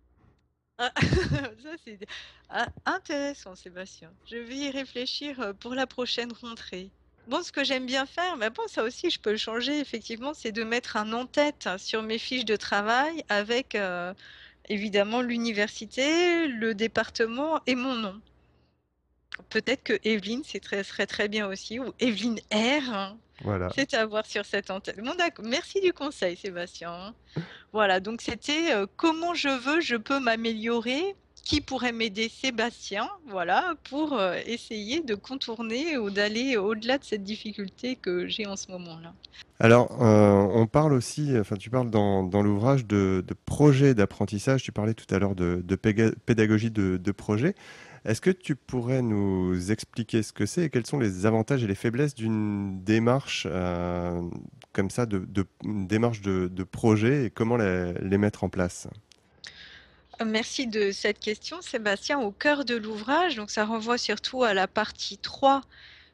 Ah, ça, c'est ah, intéressant, Sébastien. Je vais y réfléchir euh, pour la prochaine rentrée. Bon, ce que j'aime bien faire, mais bon, ça aussi, je peux le changer, effectivement, c'est de mettre un en-tête sur mes fiches de travail avec euh, évidemment l'université, le département et mon nom. Peut-être que Evelyne, c'est très, serait très bien aussi, ou Evelyne R, hein. Voilà. C'est à voir sur cette en-tête. Bon, d'accord. Merci du conseil, Sébastien. Voilà, donc c'était euh, comment je veux, je peux m'améliorer. Qui pourrait m'aider? Sébastien, voilà, pour euh, essayer de contourner ou d'aller au-delà de cette difficulté que j'ai en ce moment-là. Alors, euh, on parle aussi, enfin, tu parles dans, dans l'ouvrage de, de projet d'apprentissage. Tu parlais tout à l'heure de, de péga- pédagogie de, de projet. Est-ce que tu pourrais nous expliquer ce que c'est et quels sont les avantages et les faiblesses d'une démarche euh, comme ça, de, de- une démarche de, de projet et comment les, les mettre en place? Euh, Merci de cette question, Sébastien. Au cœur de l'ouvrage, donc ça renvoie surtout à la partie trois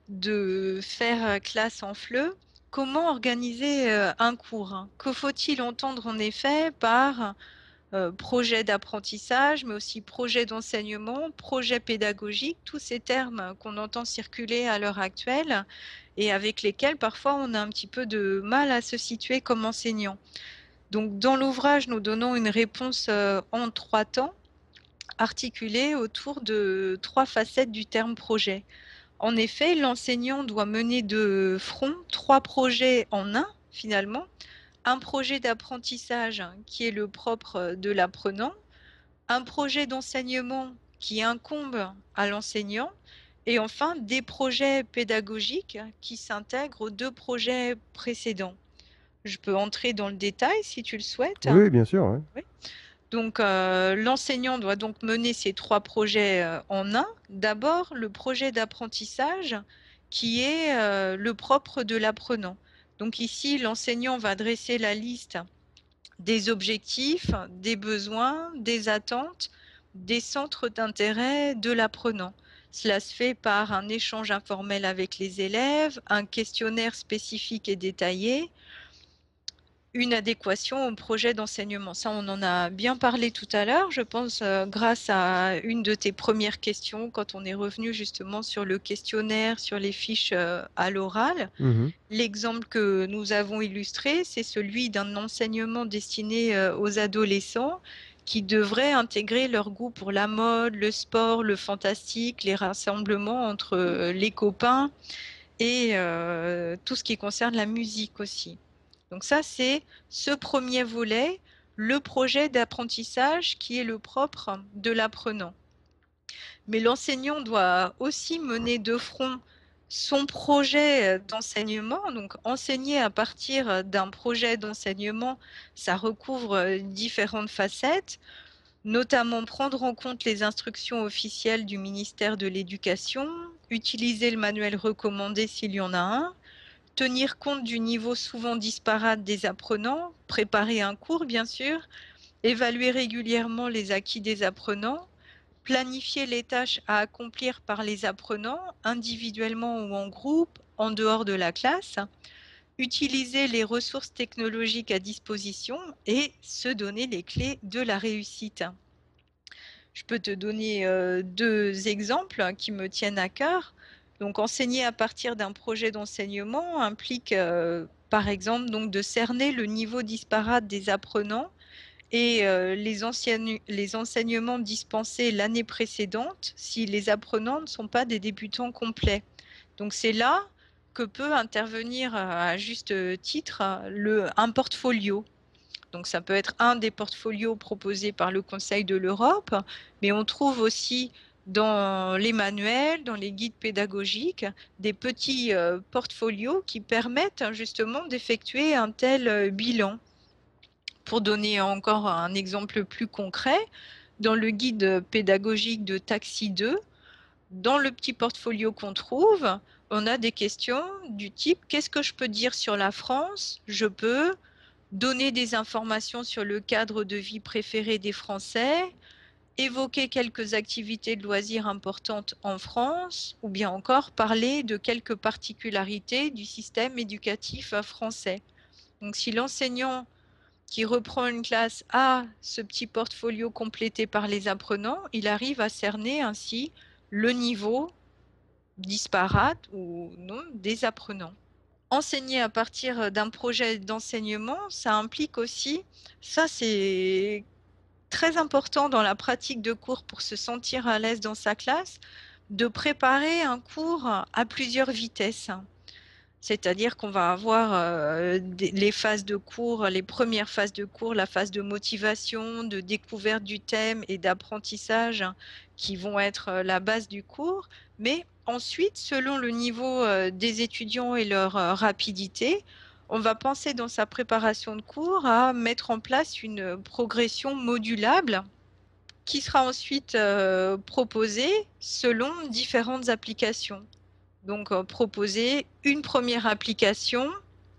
de faire euh, classe en F L E. Comment organiser euh, un cours, hein? Que faut-il entendre en effet par euh, projet d'apprentissage, mais aussi projet d'enseignement, projet pédagogique, tous ces termes qu'on entend circuler à l'heure actuelle et avec lesquels parfois on a un petit peu de mal à se situer comme enseignant. Donc dans l'ouvrage, nous donnons une réponse euh, en trois temps, articulée autour de trois facettes du terme projet. En effet, l'enseignant doit mener de front trois projets en un, finalement. Un projet d'apprentissage qui est le propre de l'apprenant, un projet d'enseignement qui incombe à l'enseignant et enfin des projets pédagogiques qui s'intègrent aux deux projets précédents. Je peux entrer dans le détail si tu le souhaites. Oui, oui, bien sûr. Ouais. Oui. Donc euh, l'enseignant doit donc mener ces trois projets euh, en un. D'abord, le projet d'apprentissage qui est euh, le propre de l'apprenant. Donc ici, l'enseignant va dresser la liste des objectifs, des besoins, des attentes, des centres d'intérêt de l'apprenant. Cela se fait par un échange informel avec les élèves, un questionnaire spécifique et détaillé, une adéquation au projet d'enseignement. Ça, on en a bien parlé tout à l'heure, je pense, euh, grâce à une de tes premières questions, quand on est revenu justement sur le questionnaire, sur les fiches euh, à l'oral. Mhm. L'exemple que nous avons illustré, c'est celui d'un enseignement destiné euh, aux adolescents qui devraient intégrer leur goût pour la mode, le sport, le fantastique, les rassemblements entre euh, les copains et euh, tout ce qui concerne la musique aussi. Donc ça, c'est ce premier volet, le projet d'apprentissage qui est le propre de l'apprenant. Mais l'enseignant doit aussi mener de front son projet d'enseignement. Donc enseigner à partir d'un projet d'enseignement, ça recouvre différentes facettes, notamment prendre en compte les instructions officielles du ministère de l'Éducation, utiliser le manuel recommandé s'il y en a un, tenir compte du niveau souvent disparate des apprenants, préparer un cours bien sûr, évaluer régulièrement les acquis des apprenants, planifier les tâches à accomplir par les apprenants, individuellement ou en groupe, en dehors de la classe, utiliser les ressources technologiques à disposition et se donner les clés de la réussite. Je peux te donner euh, deux exemples qui me tiennent à cœur. Donc, enseigner à partir d'un projet d'enseignement implique, euh, par exemple, donc, de cerner le niveau disparate des apprenants et euh, les, anciennes, les enseignements dispensés l'année précédente si les apprenants ne sont pas des débutants complets. Donc, c'est là que peut intervenir à juste titre le, un portfolio. Donc, ça peut être un des portfolios proposés par le Conseil de l'Europe, mais on trouve aussi dans les manuels, dans les guides pédagogiques, des petits euh, portfolios qui permettent justement d'effectuer un tel euh, bilan. Pour donner encore un exemple plus concret, dans le guide pédagogique de Taxi deux, dans le petit portfolio qu'on trouve, on a des questions du type « Qu'est-ce que je peux dire sur la France ?» Je peux donner des informations sur le cadre de vie préféré des Français, évoquer quelques activités de loisirs importantes en France, ou bien encore parler de quelques particularités du système éducatif français. Donc si l'enseignant qui reprend une classe a ce petit portfolio complété par les apprenants, il arrive à cerner ainsi le niveau disparate ou non des apprenants. Enseigner à partir d'un projet d'enseignement, ça implique aussi, ça c'est très important dans la pratique de cours pour se sentir à l'aise dans sa classe, de préparer un cours à plusieurs vitesses. C'est-à-dire qu'on va avoir euh, des, les phases de cours, les premières phases de cours, la phase de motivation, de découverte du thème et d'apprentissage qui vont être euh, la base du cours. Mais ensuite, selon le niveau euh, des étudiants et leur euh, rapidité, on va penser dans sa préparation de cours à mettre en place une progression modulable qui sera ensuite euh, proposée selon différentes applications. Donc, euh, proposer une première application,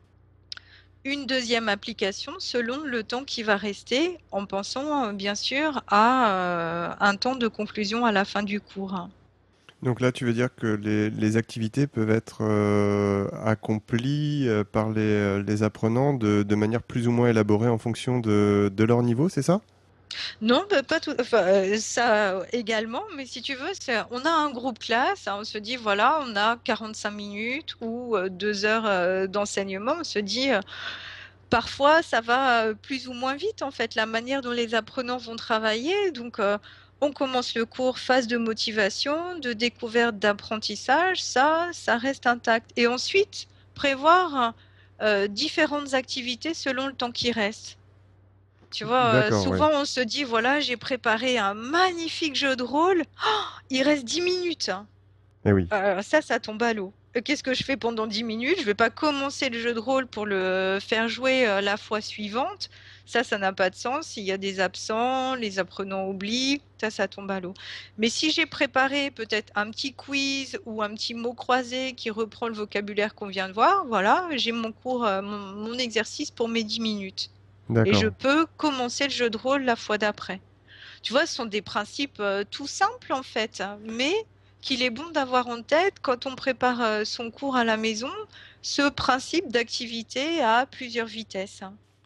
une deuxième application selon le temps qui va rester, en pensant euh, bien sûr à euh, un temps de conclusion à la fin du cours. Donc là, tu veux dire que les, les activités peuvent être euh, accomplies euh, par les, euh, les apprenants de, de manière plus ou moins élaborée en fonction de, de leur niveau, c'est ça? Non, bah, pas tout, enfin, euh, ça également, mais si tu veux, c'est- on a un groupe classe, hein, on se dit, voilà, on a quarante-cinq minutes ou euh, deux heures euh, d'enseignement, on se dit, euh, parfois, ça va euh, plus ou moins vite, en fait, la manière dont les apprenants vont travailler. Donc, euh, on commence le cours, phase de motivation, de découverte, d'apprentissage, ça, ça reste intact. Et ensuite, prévoir euh, différentes activités selon le temps qui reste. Tu vois, euh, D'accord, oui. souvent on se dit, voilà, j'ai préparé un magnifique jeu de rôle, il reste dix minutes. Eh oui, Euh, ça, ça tombe à l'eau. Euh, Qu'est-ce que je fais pendant dix minutes? Je vais pas commencer le jeu de rôle pour le faire jouer euh, la fois suivante. Ça, ça n'a pas de sens. Il y a des absents, les apprenants oublient, ça, ça tombe à l'eau. Mais si j'ai préparé peut-être un petit quiz ou un petit mot croisé qui reprend le vocabulaire qu'on vient de voir, voilà, j'ai mon cours, euh, mon, mon exercice pour mes dix minutes. Et je d'accord. peux commencer le jeu de rôle la fois d'après. Tu vois, ce sont des principes euh, tout simples en fait, hein, mais qu'il est bon d'avoir en tête quand on prépare euh, son cours à la maison, ce principe d'activité à plusieurs vitesses.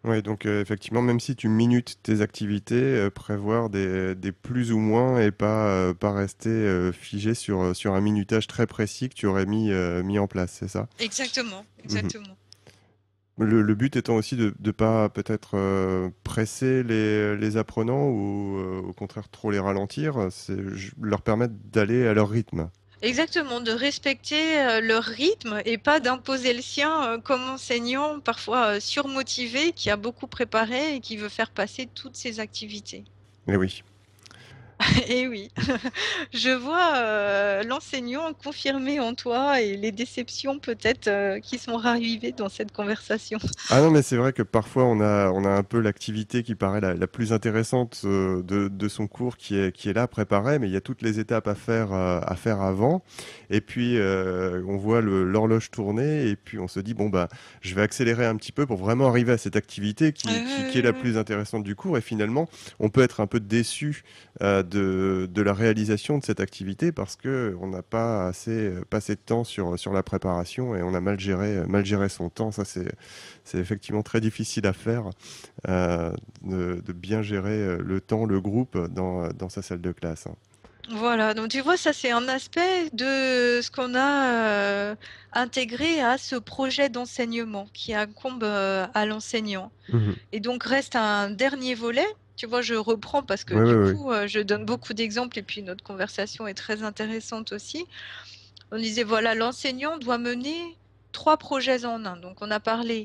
Ouais, donc heu, effectivement, même si tu minutes tes activités, heu, prévoir des des plus ou moins et pas, heu, pas rester, heu, figé sur, heu, sur un minutage très précis que tu aurais mis, heu, mis en place, c'est ça? Exactement, Mmh. exactement. Le le but étant aussi de de pas peut-être, heu, presser les les apprenants ou, heu, au contraire trop les ralentir, c'est j leur permettre d'aller à leur rythme. Exactement, de respecter, heu, leur rythme et pas d'imposer le sien, heu, comme enseignant parfois, heu, surmotivé, qui a beaucoup préparé et qui veut faire passer toutes ses activités. Eh oui. Et oui, je vois, heu, l'enseignant confirmé en toi et les déceptions peut-être, heu, qui sont arrivées dans cette conversation. Ah non, mais c'est vrai que parfois on a on a un peu l'activité qui paraît la la plus intéressante, heu, de de son cours qui est qui est là préparée, mais il y a toutes les étapes à faire, heu, à faire avant et puis, heu, on voit le l'horloge tourner et puis on se dit: «Bon, bah, je vais accélérer un petit peu pour vraiment arriver à cette activité Ouais, qui qui qui est ouais, la ouais, ouais. plus intéressante du cours» et finalement, on peut être un peu déçu, heu, de de la réalisation de cette activité parce qu'on n'a pas assez, heu, passé de temps sur, sur la préparation et on a mal géré, mal géré son temps. Ça, c'est c'est effectivement très difficile à faire, heu, de de bien gérer, heu, le temps, le groupe dans, dans sa salle de classe, hein. Voilà, donc tu vois, ça c'est un aspect de ce qu'on a, heu, intégré à ce projet d'enseignement qui incombe, heu, à l'enseignant. Mmh mh. Et donc reste un dernier volet. Tu vois, je reprends parce que Ouais, ouais, du ouais. coup, heu, je donne beaucoup d'exemples et puis notre conversation est très intéressante aussi. On disait voilà, l'enseignant doit mener trois projets en un. Donc on a parlé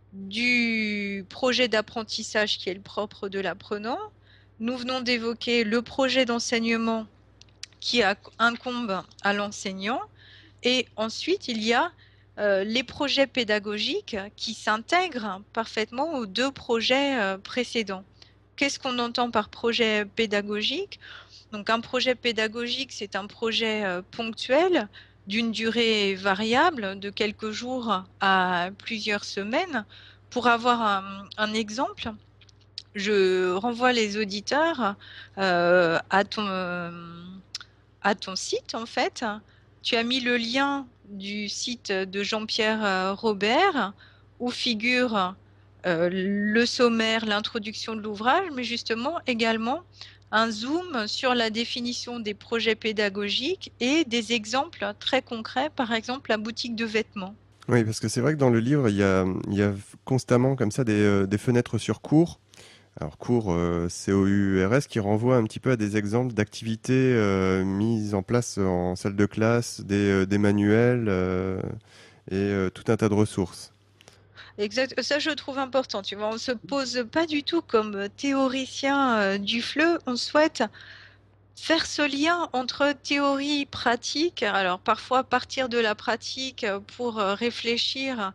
du projet d'apprentissage qui est le propre de l'apprenant. Nous venons d'évoquer le projet d'enseignement qui a incombe à l'enseignant et ensuite il y a, heu, les projets pédagogiques qui s'intègrent parfaitement aux deux projets, heu, précédents. Qu'est-ce qu'on entend par projet pédagogique? Donc un projet pédagogique, c'est un projet, heu, ponctuel, d'une durée variable, de quelques jours à plusieurs semaines. Pour avoir un, un exemple, je renvoie les auditeurs, heu, à ton, hem, à ton site en fait. Tu as mis le lien du site de Jean-Pierre, heu, Robert où figure, heu, le sommaire, l'introduction de l'ouvrage, mais justement également un zoom sur la définition des projets pédagogiques et des exemples très concrets, par exemple la boutique de vêtements. Oui, parce que c'est vrai que dans le livre, il y a, mmh, il y a constamment comme ça des, heu, des fenêtres sur cours. Alors cours, heu, C O U R S qui renvoient un petit peu à des exemples d'activités, heu, mises en place en salle de classe, des, heu, des manuels, heu et heu, tout un tas de ressources. Exact, ça je trouve important, tu vois? On se pose pas du tout comme théoricien, heu, du F L E, on souhaite faire ce lien entre théorie, pratique, alors parfois partir de la pratique, heu, pour, heu, réfléchir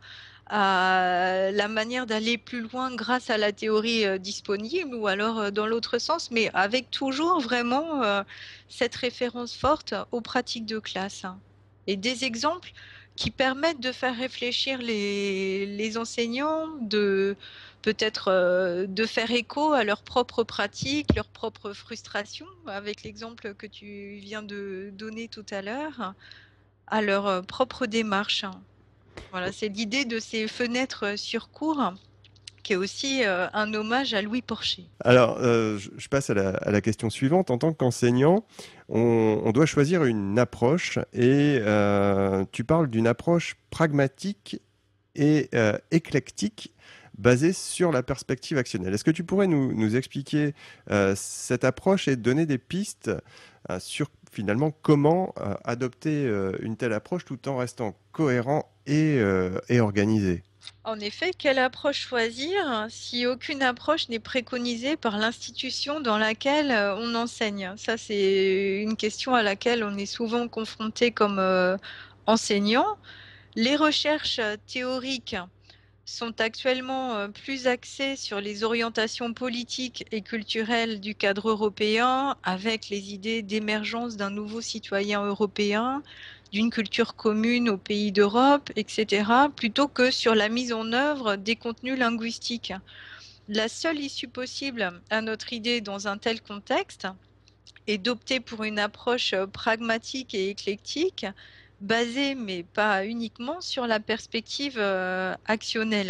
à la manière d'aller plus loin grâce à la théorie, heu, disponible ou alors, heu, dans l'autre sens, mais avec toujours vraiment, heu, cette référence forte aux pratiques de classe hein. Et des exemples qui permettent de faire réfléchir les les enseignants, de peut-être, heu, de faire écho à leurs propres pratiques, leurs propres frustrations, avec l'exemple que tu viens de donner tout à l'heure, à leur, heu, propre démarche. Voilà, c'est l'idée de ces fenêtres, sur cours, qui est aussi, heu, un hommage à Louis Porcher. Alors, heu, je je passe à la à la question suivante. En tant qu'enseignant, on on doit choisir une approche et heu, tu parles d'une approche pragmatique et heu, éclectique basée sur la perspective actionnelle. Est-ce que tu pourrais nous nous expliquer, heu, cette approche et donner des pistes, heu, sur finalement comment, heu, adopter, heu, une telle approche tout en restant cohérent et heu et organisé? En effet, quelle approche choisir si aucune approche n'est préconisée par l'institution dans laquelle, heu, on enseigne? Ça, c'est une question à laquelle on est souvent confronté comme, heu, enseignant. Les recherches, heu, théoriques sont actuellement, heu, plus axées sur les orientations politiques et culturelles du cadre européen, avec les idées d'émergence d'un nouveau citoyen européen, d'une culture commune aux pays d'Europe et cetera, plutôt que sur la mise en œuvre des contenus linguistiques. La seule issue possible à notre idée dans un tel contexte est d'opter pour une approche, heu, pragmatique et éclectique, basée, mais pas uniquement, sur la perspective, heu, actionnelle.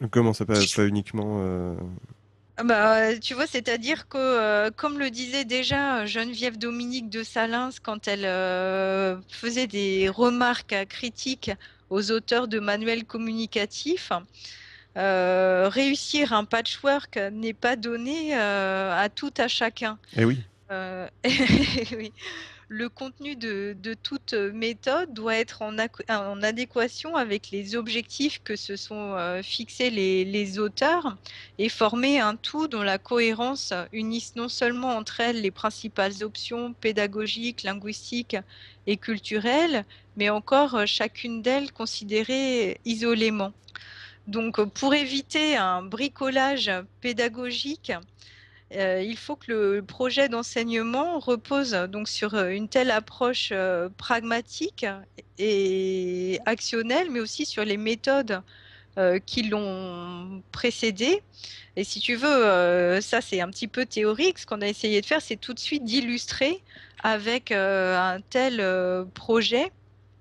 Comment ça, pas, pas uniquement euh, Ah bah, tu vois, c'est-à-dire que, euh, comme le disait déjà Geneviève Dominique de Salins quand elle euh, faisait des remarques euh, critiques aux auteurs de manuels communicatifs, euh, réussir un patchwork n'est pas donné euh, à tout à chacun. Eh oui. Euh, oui. Le contenu de, de toute méthode doit être en, ac- en adéquation avec les objectifs que se sont euh, fixés les, les auteurs et former un tout dont la cohérence unisse non seulement entre elles les principales options pédagogiques, linguistiques et culturelles, mais encore euh, chacune d'elles considérée isolément. Donc, euh, pour éviter un bricolage pédagogique, euh, il faut que le projet d'enseignement repose donc sur euh, une telle approche euh, pragmatique et actionnelle, mais aussi sur les méthodes euh, qui l'ont précédé. Et si tu veux, euh, ça c'est un petit peu théorique. Ce qu'on a essayé de faire, c'est tout de suite d'illustrer avec euh, un tel euh, projet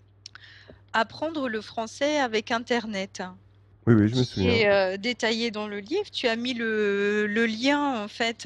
apprendre le français avec Internet, Oui, oui, je me qui souviens. est euh, détaillé dans le livre. Tu as mis le, le lien en fait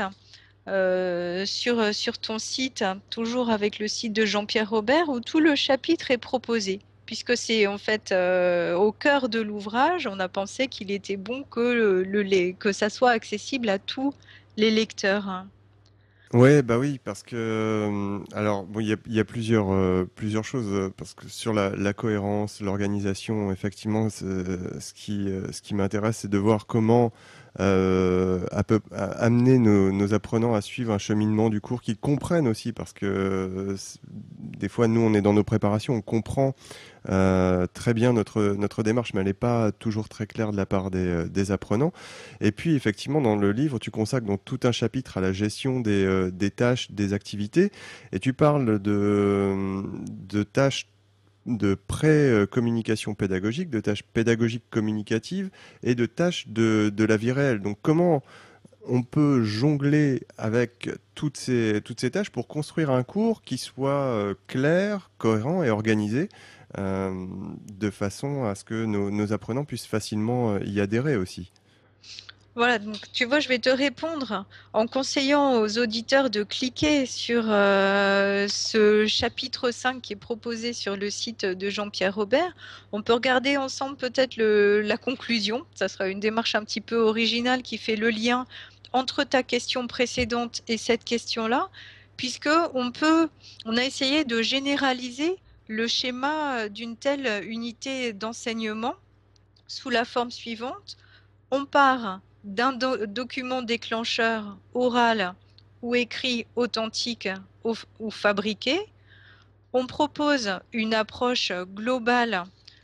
euh, sur, sur ton site, toujours avec le site de Jean-Pierre Robert, où tout le chapitre est proposé. Puisque c'est en fait euh, au cœur de l'ouvrage, on a pensé qu'il était bon que, le, le- que ça soit accessible à tous les lecteurs, hein. Ouais, bah oui, parce que euh, alors bon, il y a, il y a plusieurs euh, plusieurs choses euh, parce que sur la, la cohérence, l'organisation, effectivement, c'est- ce qui euh, ce qui m'intéresse, c'est de voir comment euh, à peu- à- amener nos, nos apprenants à suivre un cheminement du cours qu'ils comprennent aussi, parce que euh, c'est- des fois, nous, on est dans nos préparations, on comprend euh, très bien notre, notre démarche, mais elle n'est pas toujours très claire de la part des, euh, des apprenants. Et puis, effectivement, dans le livre, tu consacres donc tout un chapitre à la gestion des, euh, des tâches, des activités, et tu parles de, de tâches de pré-communication pédagogique, de tâches pédagogiques communicatives et de tâches de, de la vie réelle. Donc, comment on peut jongler avec toutes ces, toutes ces tâches pour construire un cours qui soit euh, clair, cohérent et organisé, euh, de façon à ce que nos, nos apprenants puissent facilement euh, y adhérer aussi. Voilà, donc tu vois, je vais te répondre en conseillant aux auditeurs de cliquer sur euh, ce chapitre cinq qui est proposé sur le site de Jean-Pierre Robert. On peut regarder ensemble peut-être le- la conclusion. Ça sera une démarche un petit peu originale qui fait le lien entre ta question précédente et cette question-là, puisque on peut, on a essayé de généraliser le schéma d'une telle unité d'enseignement sous la forme suivante. On part d'un do- document déclencheur oral ou écrit authentique ou, ou fabriqué. On propose une approche globale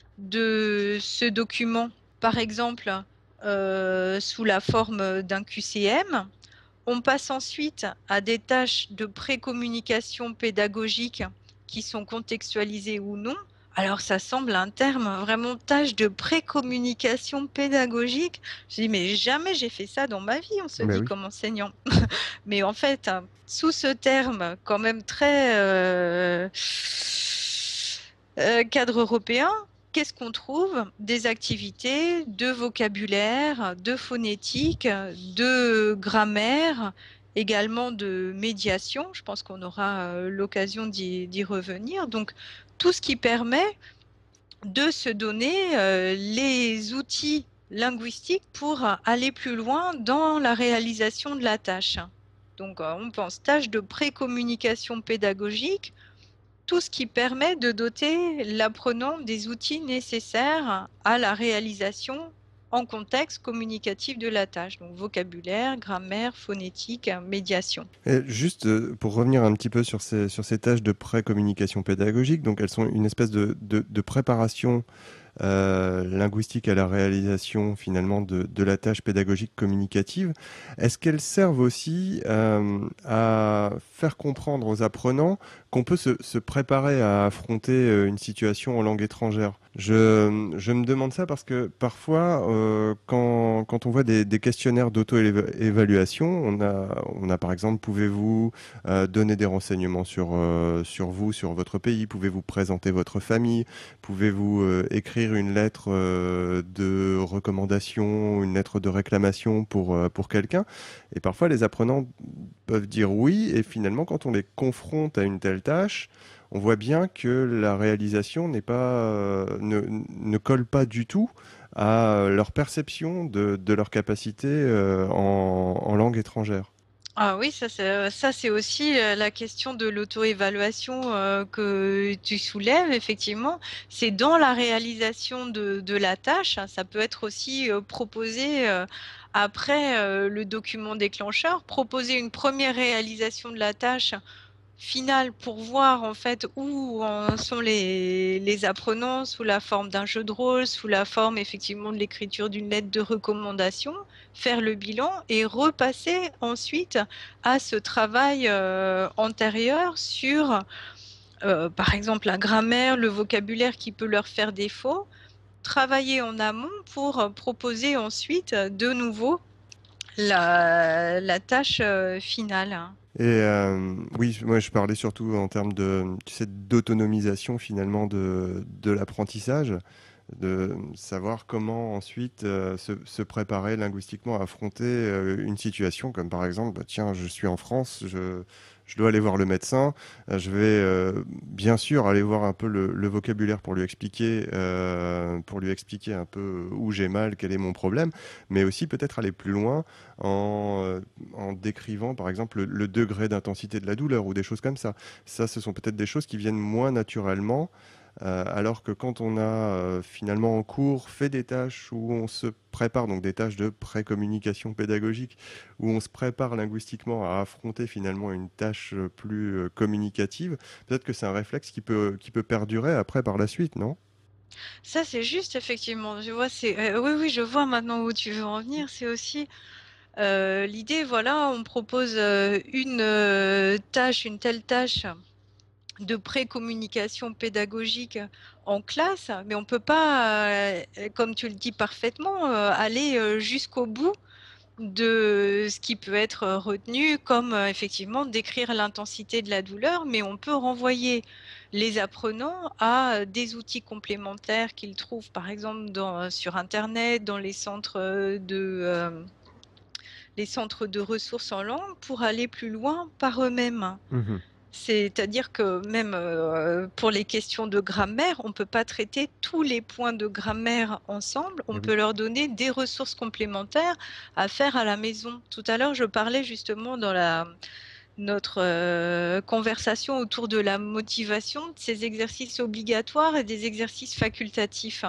de ce document, par exemple euh, sous la forme d'un Q C M. On passe ensuite à des tâches de précommunication pédagogique qui sont contextualisées ou non. Alors ça semble un terme vraiment tâche de précommunication pédagogique. Je dis mais jamais j'ai fait ça dans ma vie, on se Ben dit oui. comme enseignant. Mais en fait, sous ce terme quand même très euh, euh, cadre européen, qu'est-ce qu'on trouve? Des activités de vocabulaire, de phonétique, de grammaire, également de médiation. Je pense qu'on aura euh, l'occasion d'y d'y revenir. Donc, tout ce qui permet de se donner euh, les outils linguistiques pour aller plus loin dans la réalisation de la tâche. Donc, euh, on pense tâche de précommunication pédagogique, tout ce qui permet de doter l'apprenant des outils nécessaires à la réalisation en contexte communicatif de la tâche, donc vocabulaire, grammaire, phonétique, médiation. Et juste euh, pour revenir un petit peu sur ces, sur ces tâches de pré-communication pédagogique, donc elles sont une espèce de, de, de préparation euh, linguistique à la réalisation finalement de, de la tâche pédagogique communicative. Est-ce qu'elles servent aussi euh, à faire comprendre aux apprenants qu'on peut se, se préparer à affronter euh, une situation en langue étrangère? Je, je me demande ça parce que parfois, euh, quand, quand on voit des, des questionnaires d'auto-évaluation, on a, on a par exemple, pouvez-vous euh, donner des renseignements sur, euh, sur vous, sur votre pays, pouvez-vous présenter votre famille, pouvez-vous euh, écrire une lettre euh, de recommandation, une lettre de réclamation pour, euh, pour quelqu'un. Et parfois, les apprenants peuvent dire oui, et finalement, quand on les confronte à une telle tâche, on voit bien que la réalisation n'est pas, euh, ne, ne colle pas du tout à leur perception de, de leur capacité euh, en, en langue étrangère. Ah oui, ça c'est ça c'est aussi euh, la question de l'auto-évaluation euh, que tu soulèves, effectivement. C'est dans la réalisation de, de la tâche, hein, ça peut être aussi euh, proposé euh, après euh, le document déclencheur, proposer une première réalisation de la tâche finale pour voir en fait où en sont les, les apprenants sous la forme d'un jeu de rôle, sous la forme effectivement de l'écriture d'une lettre de recommandation, faire le bilan et repasser ensuite à ce travail euh, antérieur sur euh, par exemple la grammaire, le vocabulaire qui peut leur faire défaut, travailler en amont pour proposer ensuite de nouveau la, la tâche euh, finale. Et euh, oui, moi je parlais surtout en termes de, tu sais, d'autonomisation finalement de, de l'apprentissage, de savoir comment ensuite euh, se, se préparer linguistiquement à affronter euh, une situation comme par exemple, bah, tiens, je suis en France, je, je dois aller voir le médecin, euh, je vais euh, bien sûr aller voir un peu le, le vocabulaire pour lui expliquer, euh, pour lui expliquer un peu où j'ai mal, quel est mon problème, mais aussi peut-être aller plus loin en, euh, en décrivant par exemple le, le degré d'intensité de la douleur ou des choses comme ça. Ça, ce sont peut-être des choses qui viennent moins naturellement euh, alors que quand on a euh, finalement en cours fait des tâches où on se prépare, donc des tâches de pré-communication pédagogique, où on se prépare linguistiquement à affronter finalement une tâche euh, plus euh, communicative, peut-être que c'est un réflexe qui peut, qui peut perdurer après par la suite, non? Ça, c'est juste, effectivement. Je vois, c'est, euh, oui, oui, je vois maintenant où tu veux en venir. C'est aussi euh, l'idée, voilà, on propose euh, une euh, tâche, une telle tâche de pré-communication pédagogique en classe, mais on peut pas, euh, comme tu le dis parfaitement, euh, aller euh, jusqu'au bout de ce qui peut être retenu comme euh, effectivement décrire l'intensité de la douleur, mais on peut renvoyer les apprenants à des outils complémentaires qu'ils trouvent par exemple dans, sur Internet, dans les centres de, euh, les centres de ressources en langue pour aller plus loin par eux-mêmes. Mhm. C'est-à-dire que même euh, pour les questions de grammaire, on ne peut pas traiter tous les points de grammaire ensemble. Eh On oui. peut leur donner des ressources complémentaires à faire à la maison. Tout à l'heure, je parlais justement dans la, notre euh, conversation autour de la motivation, de ces exercices obligatoires et des exercices facultatifs.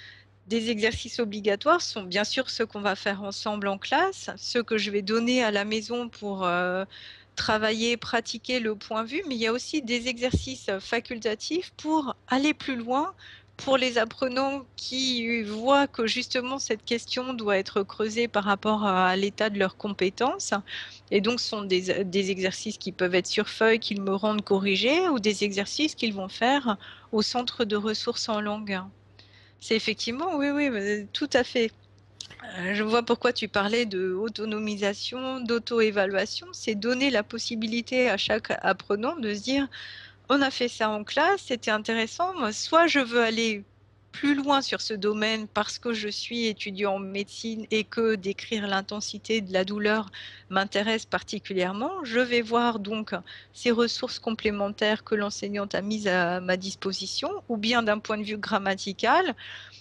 Des exercices obligatoires sont bien sûr ceux qu'on va faire ensemble en classe, ceux que je vais donner à la maison pour euh, travailler, pratiquer le point vu, mais il y a aussi des exercices facultatifs pour aller plus loin, pour les apprenants qui voient que justement cette question doit être creusée par rapport à l'état de leurs compétences. Et donc, ce sont des, des exercices qui peuvent être sur feuille, qu'ils me rendent corriger, ou des exercices qu'ils vont faire au centre de ressources en langue. C'est effectivement, oui, oui, mais tout à fait. Euh, Je vois pourquoi tu parlais de autonomisation, d'auto-évaluation. C'est donner la possibilité à chaque apprenant de se dire, on a fait ça en classe, c'était intéressant. Moi, soit je veux aller plus loin sur ce domaine parce que je suis étudiant en médecine et que décrire l'intensité de la douleur m'intéresse particulièrement. Je vais voir donc ces ressources complémentaires que l'enseignante a mises à ma disposition, ou bien d'un point de vue grammatical,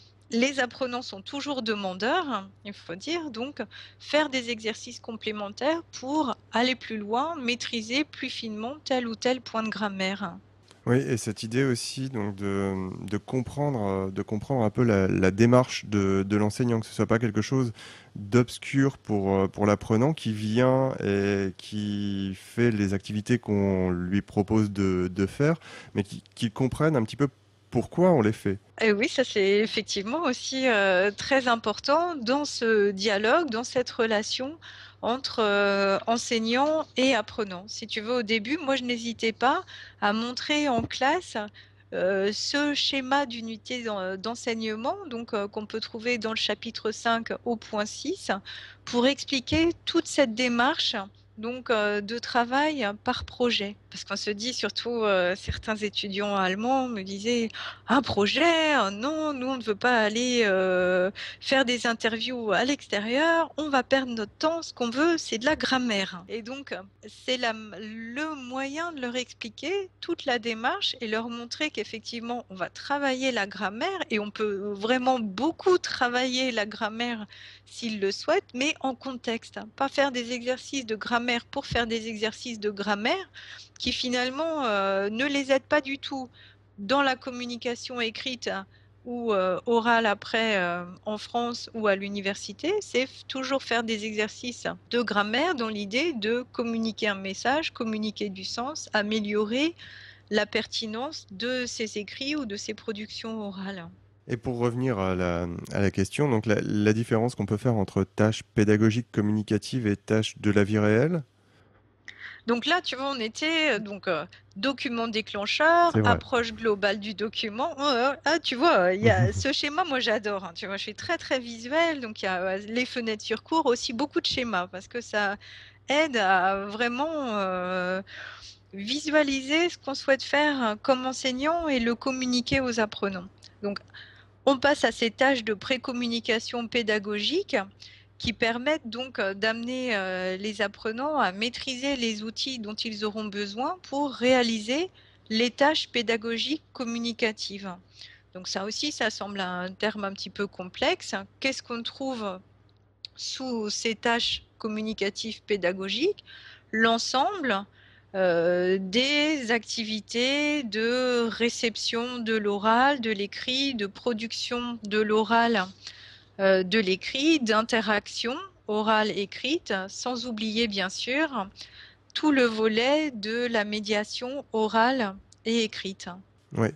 les apprenants sont toujours demandeurs, il faut dire, donc faire des exercices complémentaires pour aller plus loin, maîtriser plus finement tel ou tel point de grammaire. Oui, et cette idée aussi donc de, de comprendre, euh, de comprendre un peu la, la démarche de, de l'enseignant, que ce soit pas quelque chose d'obscur pour, euh, pour l'apprenant qui vient et qui fait les activités qu'on lui propose de, de faire, mais qui- qu'il comprenne un petit peu pourquoi on les fait. Et oui, ça c'est effectivement aussi euh, très important dans ce dialogue, dans cette relation entre euh, enseignant et apprenant. Si tu veux, au début, moi je n'hésitais pas à montrer en classe euh, ce schéma d'unité d'en- d'enseignement, donc euh, qu'on peut trouver dans le chapitre cinq au point six, pour expliquer toute cette démarche donc euh, de travail par projet. Parce qu'on se dit, surtout euh, certains étudiants allemands me disaient, un projet, euh, non, nous on ne veut pas aller euh, faire des interviews à l'extérieur, on va perdre notre temps, ce qu'on veut c'est de la grammaire. Et donc c'est la- le moyen de leur expliquer toute la démarche et leur montrer qu'effectivement on va travailler la grammaire et on peut vraiment beaucoup travailler la grammaire s'ils le souhaitent, mais en contexte. Pas faire des exercices de grammaire pour faire des exercices de grammaire qui finalement euh, ne les aident pas du tout dans la communication écrite ou euh, orale après euh, en France ou à l'université. C'est f- toujours faire des exercices de grammaire dans l'idée de communiquer un message, communiquer du sens, améliorer la pertinence de ses écrits ou de ses productions orales. Et pour revenir à la, à la question, donc la, la différence qu'on peut faire entre tâches pédagogiques communicatives et tâches de la vie réelle, Donc là, tu vois, on était euh, donc euh, document déclencheur, c'est vrai. approche globale du document. Oh, oh, ah, tu vois, il y a ce schéma, moi j'adore. Hein, tu vois, je suis très très visuelle, donc il y a euh, les fenêtres sur cours, aussi beaucoup de schémas parce que ça aide à vraiment euh, visualiser ce qu'on souhaite faire euh, comme enseignant et le communiquer aux apprenants. Donc on passe à ces tâches de précommunication pédagogique qui permettent donc euh, d'amener euh, les apprenants à maîtriser les outils dont ils auront besoin pour réaliser les tâches pédagogiques communicatives. Donc ça aussi, ça semble un terme un petit peu complexe. Qu'est-ce qu'on trouve sous ces tâches communicatives pédagogiques? L'ensemble euh, des activités de réception de l'oral, de l'écrit, de production de l'oral, euh, de l'écrit, d'interaction orale écrite, sans oublier bien sûr tout le volet de la médiation orale et écrite. Ouais.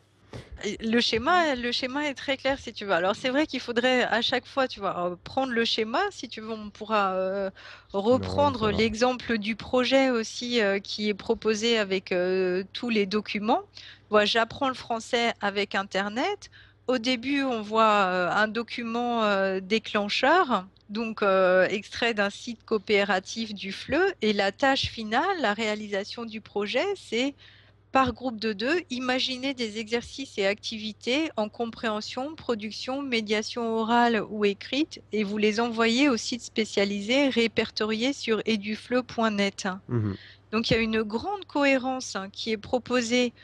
Le schéma, le schéma est très clair si tu veux. Alors c'est vrai qu'il faudrait à chaque fois, tu vois, euh, prendre le schéma. Si tu veux, on pourra euh, Non, ça reprendre va. l'exemple du projet aussi euh, qui est proposé avec euh, tous les documents. Voilà, j'apprends le français avec Internet. Au début, on voit euh, un document euh, déclencheur, donc euh, extrait d'un site coopératif du F L E. Et la tâche finale, la réalisation du projet, c'est par groupe de deux, imaginez des exercices et activités en compréhension, production, médiation orale ou écrite et vous les envoyez au site spécialisé répertorié sur edufleu point net. Mhm. Donc il y a une grande cohérence hein, qui est proposée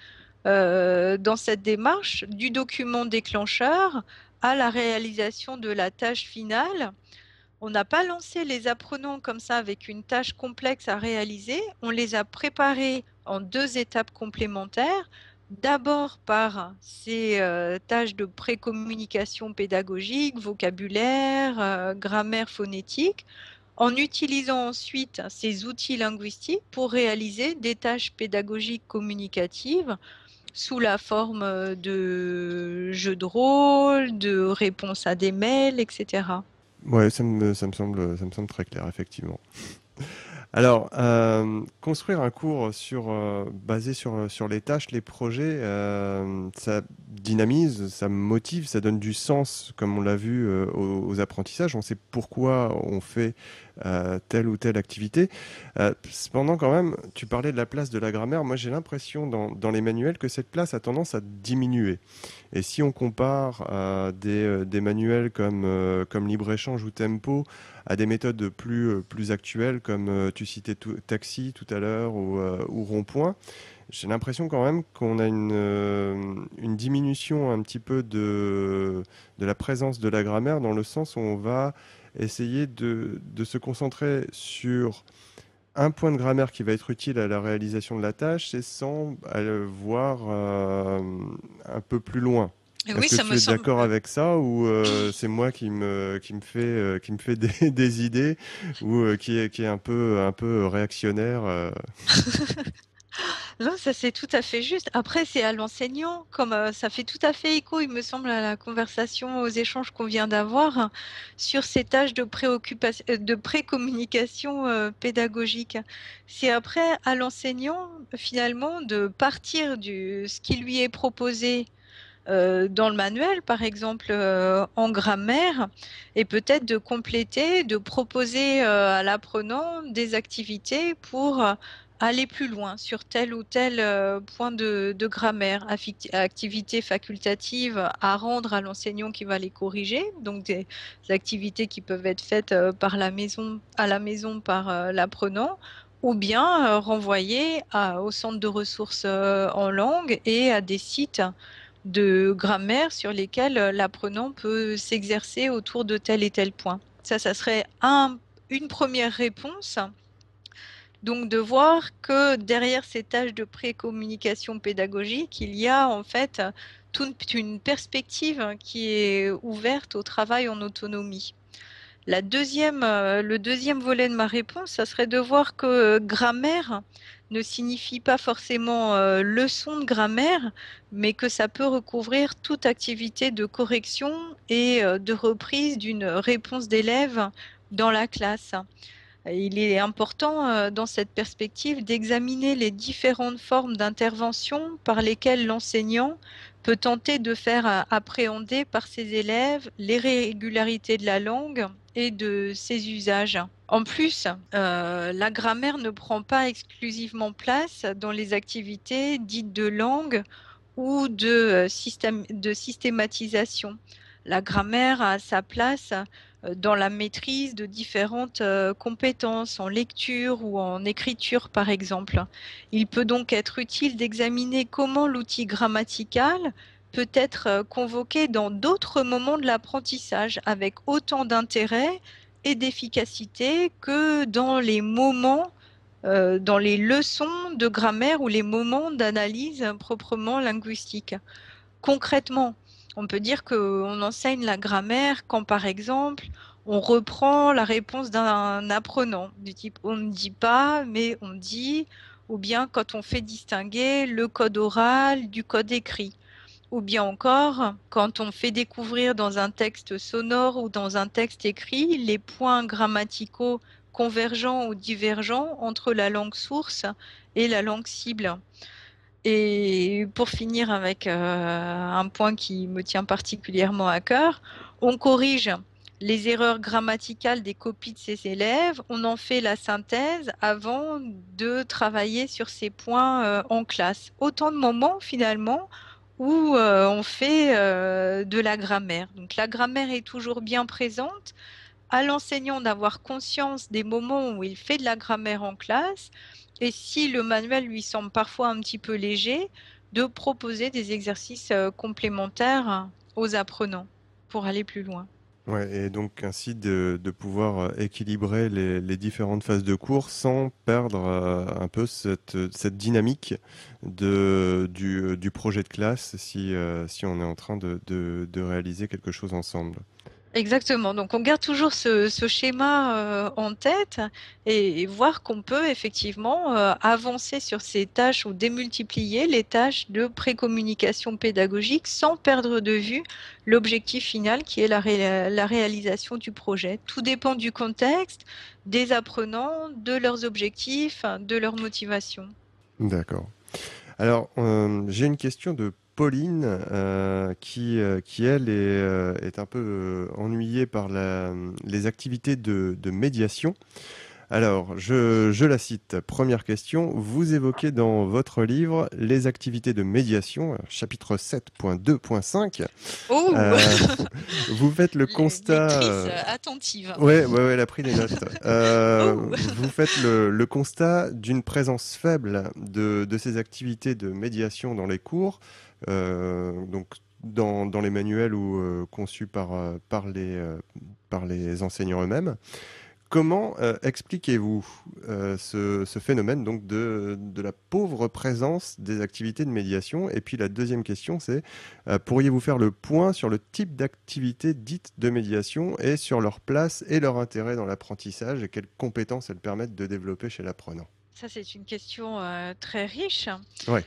euh, dans cette démarche du document déclencheur à la réalisation de la tâche finale. On n'a pas lancé les apprenants comme ça avec une tâche complexe à réaliser, on les a préparés en deux étapes complémentaires. D'abord par ces euh, tâches de précommunication pédagogique, vocabulaire, euh, grammaire phonétique, en utilisant ensuite ces outils linguistiques pour réaliser des tâches pédagogiques communicatives sous la forme euh, de jeux de rôle, de réponses à des mails, et cetera. Ouais, ça me, ça me semble, ça me semble très clair, effectivement. Alors, euh, construire un cours sur, euh, basé sur, sur les tâches, les projets, euh, ça dynamise, ça motive, ça donne du sens, comme on l'a vu euh, aux, aux apprentissages. On sait pourquoi on fait euh, telle ou telle activité. Euh, cependant, quand même, tu parlais de la place de la grammaire. Moi, j'ai l'impression dans, dans les manuels que cette place a tendance à diminuer. Et si on compare euh, des, euh, des manuels comme, euh, comme Libre-Échange ou Tempo à des méthodes plus, euh, plus actuelles, comme euh, tu citais tout- Taxi tout à l'heure ou, euh, ou Rond-Point, j'ai l'impression quand même qu'on a une, euh, une diminution un petit peu de, de la présence de la grammaire, dans le sens où on va essayer de, de se concentrer sur un point de grammaire qui va être utile à la réalisation de la tâche, c'est sans aller voir euh, un peu plus loin. Et Est-ce oui, que ça me tu es semble. d'accord avec ça ou euh, c'est moi qui me, qui me fait, euh, qui me fait des, des idées ou euh, qui est, qui est un peu, un peu réactionnaire euh, Non, ça c'est tout à fait juste. Après, c'est à l'enseignant, comme euh, ça fait tout à fait écho, il me semble, à la conversation, aux échanges qu'on vient d'avoir, hein, sur ces tâches de préoccupation, euh, de pré-communication euh, pédagogique. C'est après à l'enseignant, finalement, de partir du ce qui lui est proposé euh, dans le manuel, par exemple euh, en grammaire, et peut-être de compléter, de proposer euh, à l'apprenant des activités pour euh, aller plus loin sur tel ou tel euh, point de, de grammaire, Affic- activités facultatives à rendre à l'enseignant qui va les corriger, donc des, des activités qui peuvent être faites euh, par la maison, à la maison par euh, l'apprenant, ou bien euh, renvoyer à- au centre de ressources euh, en langue et à des sites de grammaire sur lesquels euh, l'apprenant peut s'exercer autour de tel et tel point. Ça, ça serait un, une première réponse. Donc de voir que derrière ces tâches de pré-communication pédagogique, il y a en fait toute une perspective qui est ouverte au travail en autonomie. La deuxième, euh, le deuxième volet de ma réponse, ça serait de voir que euh, grammaire ne signifie pas forcément euh, leçon de grammaire, mais que ça peut recouvrir toute activité de correction et euh, de reprise d'une réponse d'élève dans la classe. Il est important euh, dans cette perspective d'examiner les différentes formes d'intervention par lesquelles l'enseignant peut tenter de faire euh, appréhender par ses élèves les régularités de la langue et de ses usages. En plus, euh, la grammaire ne prend pas exclusivement place dans les activités dites de langue ou de, euh, système, de systématisation. La grammaire a sa place euh, dans la maîtrise de différentes euh, compétences en lecture ou en écriture, par exemple. Il peut donc être utile d'examiner comment l'outil grammatical peut être euh, convoqué dans d'autres moments de l'apprentissage avec autant d'intérêt et d'efficacité que dans les moments euh, dans les leçons de grammaire ou les moments d'analyse proprement linguistique. Concrètement, on peut dire qu'on enseigne la grammaire quand, par exemple, on reprend la réponse d'un apprenant, du type on ne dit pas, mais on dit, ou bien quand on fait distinguer le code oral du code écrit, ou bien encore quand on fait découvrir dans un texte sonore ou dans un texte écrit les points grammaticaux convergents ou divergents entre la langue source et la langue cible. Et pour finir avec euh, un point qui me tient particulièrement à cœur, on corrige les erreurs grammaticales des copies de ses élèves, on en fait la synthèse avant de travailler sur ces points euh, en classe. Autant de moments finalement où euh, on fait euh, de la grammaire. Donc la grammaire est toujours bien présente, à l'enseignant d'avoir conscience des moments où il fait de la grammaire en classe et si le manuel lui semble parfois un petit peu léger, de proposer des exercices euh, complémentaires aux apprenants pour aller plus loin. Ouais, et donc ainsi de, de pouvoir euh, équilibrer les, les différentes phases de cours sans perdre euh, un peu cette, cette dynamique de, du, du projet de classe si, euh, si on est en train de, de, de réaliser quelque chose ensemble. Exactement. Donc, on garde toujours ce, ce schéma euh, en tête et, et voir qu'on peut effectivement euh, avancer sur ces tâches ou démultiplier les tâches de précommunication pédagogique sans perdre de vue l'objectif final qui est la, ré- la réalisation du projet. Tout dépend du contexte, des apprenants, de leurs objectifs, de leur motivation. D'accord. Alors, euh, j'ai une question de Pauline euh, qui, euh, qui, elle, est, euh, est un peu euh, ennuyée par la- les activités de, de médiation. Alors, je, je la cite. Première question. Vous évoquez dans votre livre les activités de médiation, alors, chapitre sept point deux point cinq. Oh, Euh, vous faites le les constat. lectrices euh, attentives. Ouais, ouais, ouais, elle a pris des notes. Euh, Oh. vous faites le, le constat d'une présence faible de, de ces activités de médiation dans les cours, euh, donc dans, dans les manuels ou euh, conçus par, euh, par, les, euh, par les enseignants eux-mêmes. Comment euh, expliquez-vous euh, ce, ce phénomène donc de, de la pauvre présence des activités de médiation? Et puis la deuxième question, c'est euh, pourriez-vous faire le point sur le type d'activités dites de médiation et sur leur place et leur intérêt dans l'apprentissage et quelles compétences elles permettent de développer chez l'apprenant? Ça, c'est une question euh, très riche. Ouais.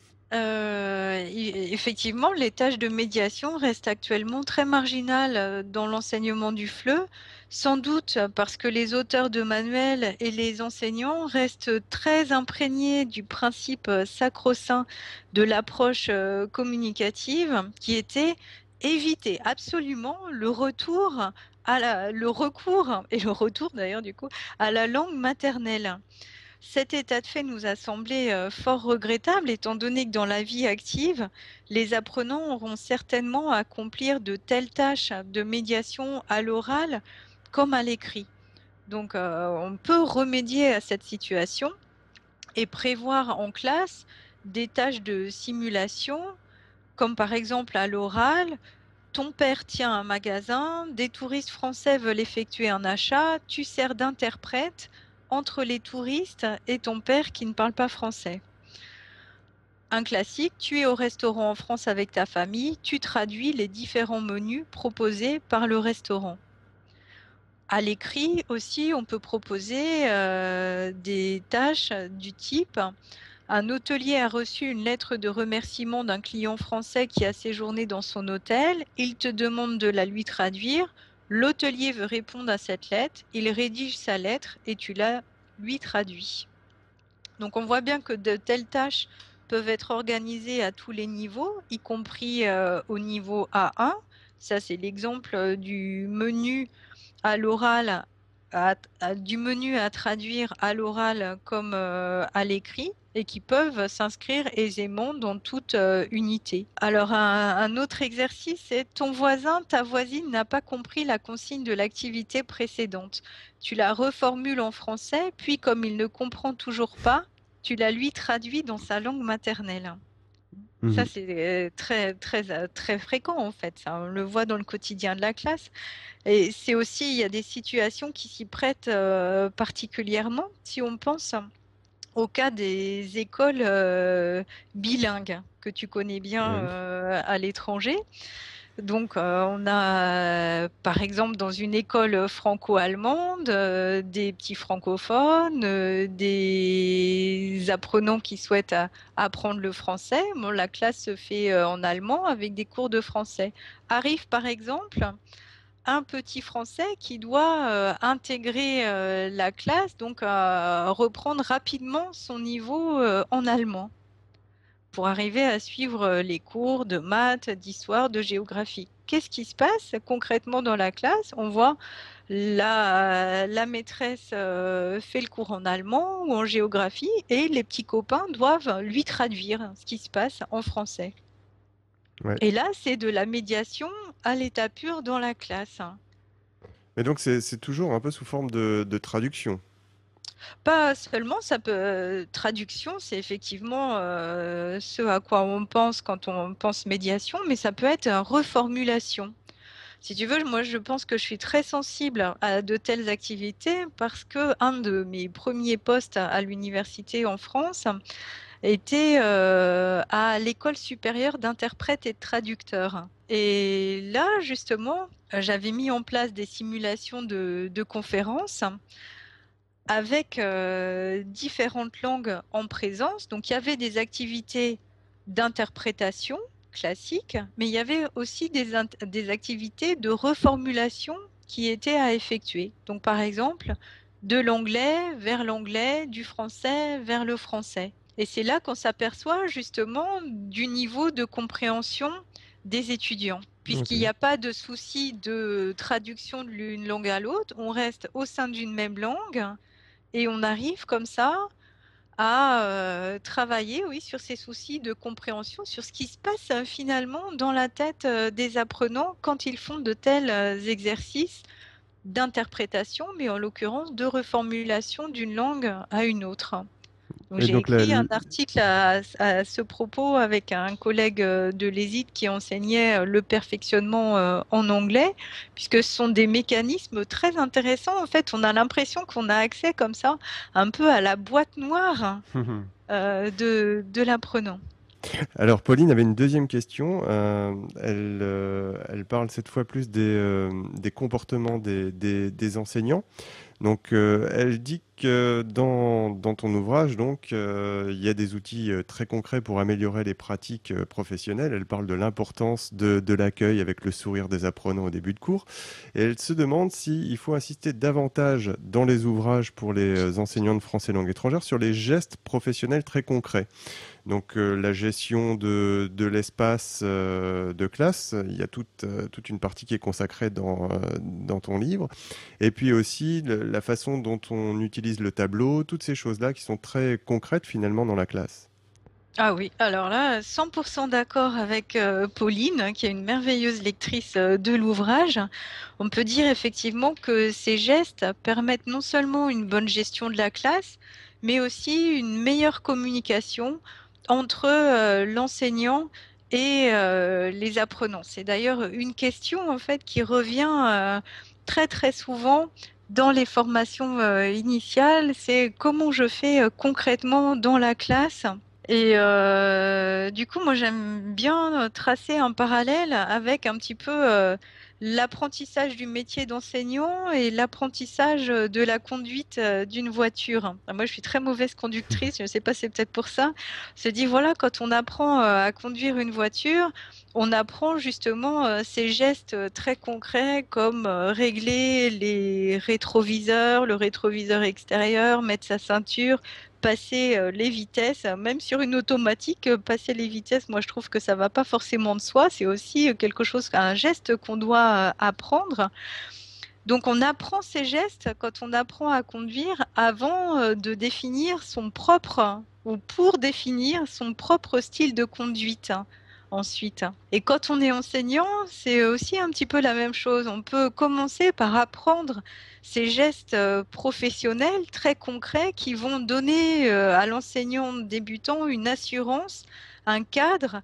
Euh, i- effectivement, les tâches de médiation restent actuellement très marginales euh, dans l'enseignement du F L E, sans doute parce que les auteurs de manuels et les enseignants restent très imprégnés du principe euh, sacro-saint de l'approche euh, communicative qui était éviter absolument le retour à la, le recours, et le retour d'ailleurs du coup, à la langue maternelle. Cet état de fait nous a semblé euh, fort regrettable, étant donné que dans la vie active, les apprenants auront certainement à accomplir de telles tâches de médiation à l'oral comme à l'écrit. Donc, euh, on peut remédier à cette situation et prévoir en classe des tâches de simulation, comme par exemple à l'oral. Ton père tient un magasin, des touristes français veulent effectuer un achat, tu sers d'interprète entre les touristes et ton père qui ne parle pas français. Un classique, tu es au restaurant en France avec ta famille, tu traduis les différents menus proposés par le restaurant. À l'écrit aussi, on peut proposer euh, des tâches du type: un hôtelier a reçu une lettre de remerciement d'un client français qui a séjourné dans son hôtel. Il te demande de la lui traduire. L'hôtelier veut répondre à cette lettre. Il rédige sa lettre et tu la lui traduis. Donc on voit bien que de telles tâches peuvent être organisées à tous les niveaux, y compris euh, au niveau A un. Ça, c'est l'exemple euh, du menu à l'oral, à- à- du menu à traduire à l'oral comme euh, à l'écrit, et qui peuvent s'inscrire aisément dans toute euh, unité. Alors un, un autre exercice, c'est: ton voisin, ta voisine n'a pas compris la consigne de l'activité précédente. Tu la reformules en français, puis comme il ne comprend toujours pas, tu la lui traduis dans sa langue maternelle. Ça, Mhm. c'est euh, très, très, euh, très fréquent en fait. Ça, on le voit dans le quotidien de la classe. Et c'est aussi, il y a des situations qui s'y prêtent euh, particulièrement si on pense au cas des écoles euh, bilingues que tu connais bien Oui. euh, à l'étranger. Donc, euh, on a, euh, par exemple, dans une école franco-allemande, euh, des petits francophones, euh, des apprenants qui souhaitent a- apprendre le français. Bon, la classe se fait euh, en allemand avec des cours de français. Arrive, par exemple, un petit français qui doit euh, intégrer euh, la classe, donc euh, reprendre rapidement son niveau euh, en allemand pour arriver à suivre euh, les cours de maths, d'histoire, de géographie. Qu'est-ce qui se passe concrètement dans la classe? On voit la, la maîtresse euh, fait le cours en allemand ou en géographie et les petits copains doivent lui traduire ce qui se passe en français. Ouais. Et là, c'est de la médiation à l'état pur dans la classe. Mais donc, c'est c'est toujours un peu sous forme de, de traduction. Pas seulement, ça peut, euh, traduction, c'est effectivement euh, ce à quoi on pense quand on pense médiation, mais ça peut être euh, reformulation. Si tu veux, moi je pense que je suis très sensible à de telles activités parce que un de mes premiers postes à, à l'université en France était euh, à l'école supérieure d'interprètes et de traducteurs. Et là, justement, j'avais mis en place des simulations de, de conférences avec euh, différentes langues en présence. Donc il y avait des activités d'interprétation classique, mais il y avait aussi des, int- des activités de reformulation qui étaient à effectuer. Donc par exemple, de l'anglais vers l'anglais, du français vers le français. Et c'est là qu'on s'aperçoit justement du niveau de compréhension des étudiants. Puisqu'il n'y Ok. a pas de souci de traduction de l'une langue à l'autre, on reste au sein d'une même langue et on arrive comme ça à euh, travailler, oui, sur ces soucis de compréhension, sur ce qui se passe euh, finalement dans la tête euh, des apprenants quand ils font de tels euh, exercices d'interprétation, mais en l'occurrence de reformulation d'une langue à une autre. Donc, Et j'ai donc, la, écrit un article à, à ce propos avec un collègue euh, de l'E S I T qui enseignait euh, le perfectionnement euh, en anglais, puisque ce sont des mécanismes très intéressants. En fait, on a l'impression qu'on a accès comme ça un peu à la boîte noire euh, de, de l'apprenant. Alors, Pauline avait une deuxième question. Euh, elle, euh, elle parle cette fois plus des, euh, des comportements des, des- des enseignants. Donc, euh, elle dit que dans, dans ton ouvrage, donc, euh, il y a des outils euh, très concrets pour améliorer les pratiques euh, professionnelles. Elle parle de l'importance de, de l'accueil avec le sourire des apprenants au début de cours. Et elle se demande s'il faut insister davantage dans les ouvrages pour les euh, enseignants de français langue étrangère sur les gestes professionnels très concrets. Donc euh, la gestion de, de l'espace euh, de classe, il y a toute, euh, toute une partie qui est consacrée dans, euh, dans ton livre. Et puis aussi le- la façon dont on utilise le tableau, toutes ces choses-là qui sont très concrètes finalement dans la classe. Ah oui, alors là, cent pour cent d'accord avec euh, Pauline, qui est une merveilleuse lectrice euh, de l'ouvrage. On peut dire effectivement que ces gestes permettent non seulement une bonne gestion de la classe, mais aussi une meilleure communication entre euh, l'enseignant et euh, les apprenants. C'est d'ailleurs une question en fait qui revient euh, très très souvent dans les formations euh, initiales. C'est comment je fais euh, concrètement dans la classe. Et euh, du coup, moi, j'aime bien euh, tracer un parallèle avec un petit peu euh, l'apprentissage du métier d'enseignant et l'apprentissage euh, de la conduite euh, d'une voiture. Enfin, moi, je suis très mauvaise conductrice, je ne sais pas, c'est peut-être pour ça. On se dit, voilà, quand on apprend euh, à conduire une voiture, on apprend justement euh, ces gestes euh, très concrets comme euh, régler les rétroviseurs, le rétroviseur extérieur, mettre sa ceinture, passer euh, les vitesses, euh, même sur une automatique, euh, passer les vitesses, moi je trouve que ça va pas forcément de soi, c'est aussi euh, quelque chose, un geste qu'on doit euh, apprendre. Donc on apprend ces gestes quand on apprend à conduire avant euh, de définir son propre ou pour définir son propre style de conduite hein, ensuite. Et quand on est enseignant, c'est aussi un petit peu la même chose. On peut commencer par apprendre ces gestes euh, professionnels très concrets qui vont donner euh, à l'enseignant débutant une assurance, un cadre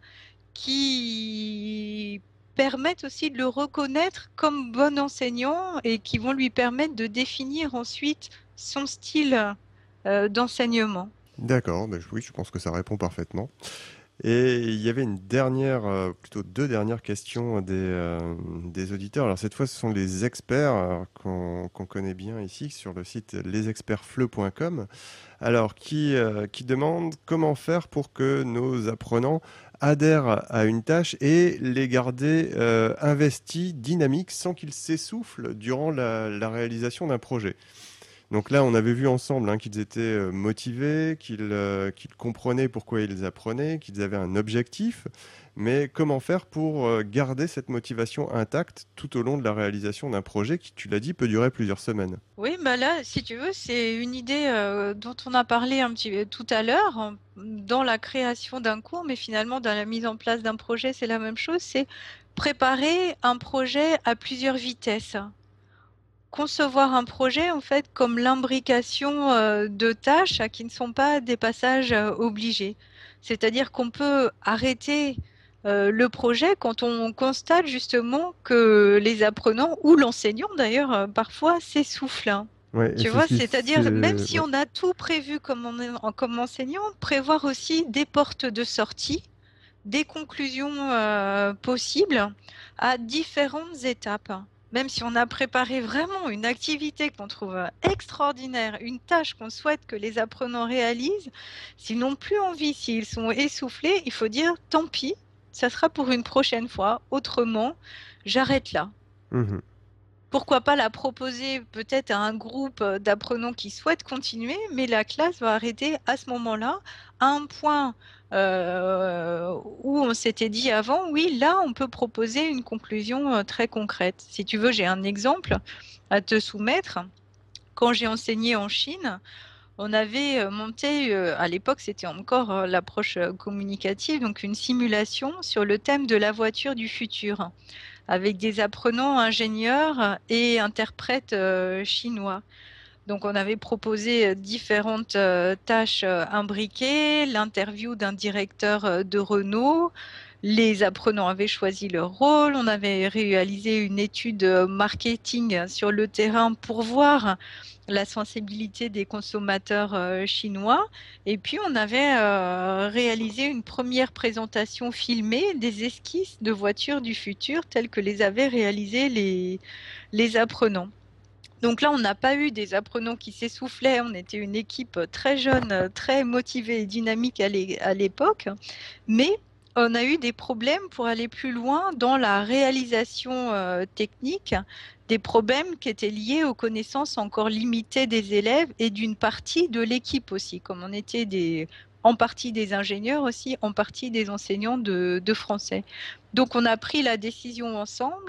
qui permettent aussi de le reconnaître comme bon enseignant et qui vont lui permettre de définir ensuite son style euh, d'enseignement. D'accord, ben, oui, je pense que ça répond parfaitement. Et il y avait une dernière, euh, plutôt deux dernières questions des, euh, des auditeurs. Alors cette fois, ce sont les experts euh, qu'on qu'on connaît bien ici sur le site les experts fleu point com. Alors qui, euh, qui demandent comment faire pour que nos apprenants adhèrent à une tâche et les garder euh, investis, dynamiques, sans qu'ils s'essoufflent durant la, la réalisation d'un projet. Donc là, on avait vu ensemble hein, qu'ils étaient euh, motivés, qu'ils euh, qu'ils comprenaient pourquoi ils apprenaient, qu'ils avaient un objectif, mais comment faire pour euh, garder cette motivation intacte tout au long de la réalisation d'un projet qui, tu l'as dit, peut durer plusieurs semaines. Oui, bah là, si tu veux, c'est une idée euh, dont on a parlé un petit peu tout à l'heure en- dans la création d'un cours, mais finalement dans la mise en place d'un projet, c'est la même chose, c'est préparer un projet à plusieurs vitesses. Concevoir un projet en fait comme l'imbrication euh, de tâches euh, qui ne sont pas des passages euh, obligés. C'est-à-dire qu'on peut arrêter euh, le projet quand on constate justement que les apprenants ou l'enseignant d'ailleurs euh, parfois s'essoufflent. Hein. Ouais, et Tu c'est ce vois, qui... c'est-à-dire même c'est- si ouais. on a tout prévu comme, on est- comme enseignant, prévoir aussi des portes de sortie, des conclusions euh, possibles à différentes étapes. Même si on a préparé vraiment une activité qu'on trouve extraordinaire, une tâche qu'on souhaite que les apprenants réalisent, s'ils n'ont plus envie, s'ils sont essoufflés, il faut dire tant pis, ça sera pour une prochaine fois, autrement, j'arrête là. Mhm. Pourquoi pas la proposer peut-être à un groupe euh, d'apprenants qui souhaitent continuer, mais la classe va arrêter à ce moment-là, à un point euh, où on s'était dit avant, oui, là, on peut proposer une conclusion euh, très concrète. Si tu veux, j'ai un exemple à te soumettre. Quand j'ai enseigné en Chine, on avait euh, monté, euh, à l'époque, c'était encore euh, l'approche euh, communicative, donc une simulation sur le thème de la voiture du futur avec des apprenants ingénieurs et interprètes euh, chinois. Donc on avait proposé euh, différentes euh, tâches euh, imbriquées, l'interview d'un directeur euh, de Renault. Les apprenants avaient choisi leur rôle. On avait réalisé une étude euh, marketing sur le terrain pour voir la sensibilité des consommateurs euh, chinois. Et puis on avait euh, réalisé une première présentation filmée des esquisses de voitures du futur telles que les avaient réalisées les, les apprenants. Donc là, on n'a pas eu des apprenants qui s'essoufflaient, on était une équipe très jeune, très motivée et dynamique à l'é- à l'époque, mais on a eu des problèmes pour aller plus loin dans la réalisation euh, technique, des problèmes qui étaient liés aux connaissances encore limitées des élèves et d'une partie de l'équipe aussi, comme on était des, en partie des ingénieurs aussi, en partie des enseignants de, de français. Donc on a pris la décision ensemble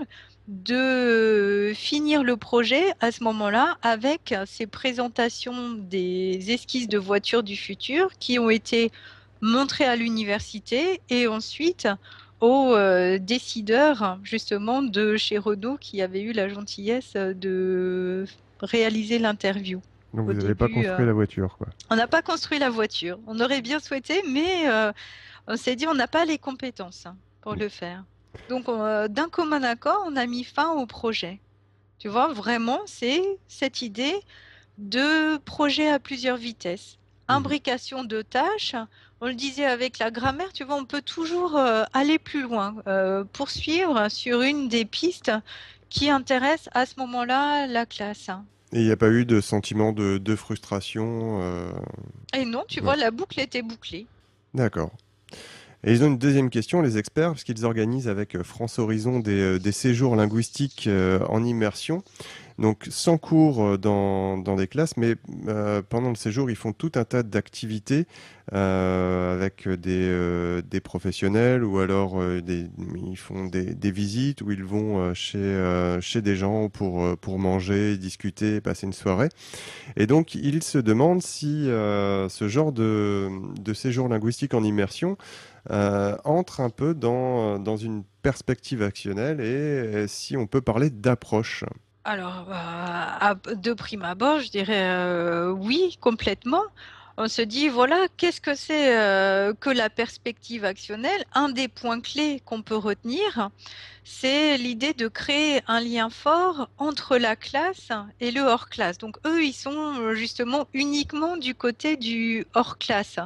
de finir le projet à ce moment-là avec ces présentations des esquisses de voitures du futur qui ont été montrées à l'université et ensuite aux euh, décideurs justement de chez Renault qui avaient eu la gentillesse de réaliser l'interview. Donc Au vous n'avez pas début, euh, construit la voiture, quoi. on n'a pas construit la voiture. On aurait bien souhaité, mais euh, on s'est dit on n'a pas les compétences hein, pour le faire. Donc, euh, d'un commun accord, on a mis fin au projet. Tu vois, vraiment, c'est cette idée de projet à plusieurs vitesses. Mhm. Imbrication de tâches. On le disait avec la grammaire, tu vois, on peut toujours euh, aller plus loin, euh, poursuivre sur une des pistes qui intéresse à ce moment-là la classe. Et il n'y a pas eu de sentiment de, de frustration euh, Et non, tu ouais. vois, la boucle était bouclée. D'accord. Et ils ont une deuxième question, les experts, parce qu'ils organisent avec euh, France Horizon des, euh, des séjours linguistiques euh, en immersion. Donc sans cours euh, dans, dans des classes, mais euh, pendant le séjour, ils font tout un tas d'activités euh, avec des, euh, des professionnels ou alors euh, des, ils font des, des visites où ils vont euh, chez, euh, chez des gens pour, euh, pour manger, discuter, passer une soirée. Et donc ils se demandent si euh, ce genre de, de séjour linguistique en immersion euh, entre un peu dans, dans une perspective actionnelle et, et si on peut parler d'approche. Alors, bah, à- de prime abord, je dirais euh, oui, complètement. On se dit, voilà, qu'est-ce que c'est euh, que la perspective actionnelle? Un des points clés qu'on peut retenir, c'est l'idée de créer un lien fort entre la classe et le hors-classe. Donc, eux, ils sont euh, justement uniquement du côté du hors-classe.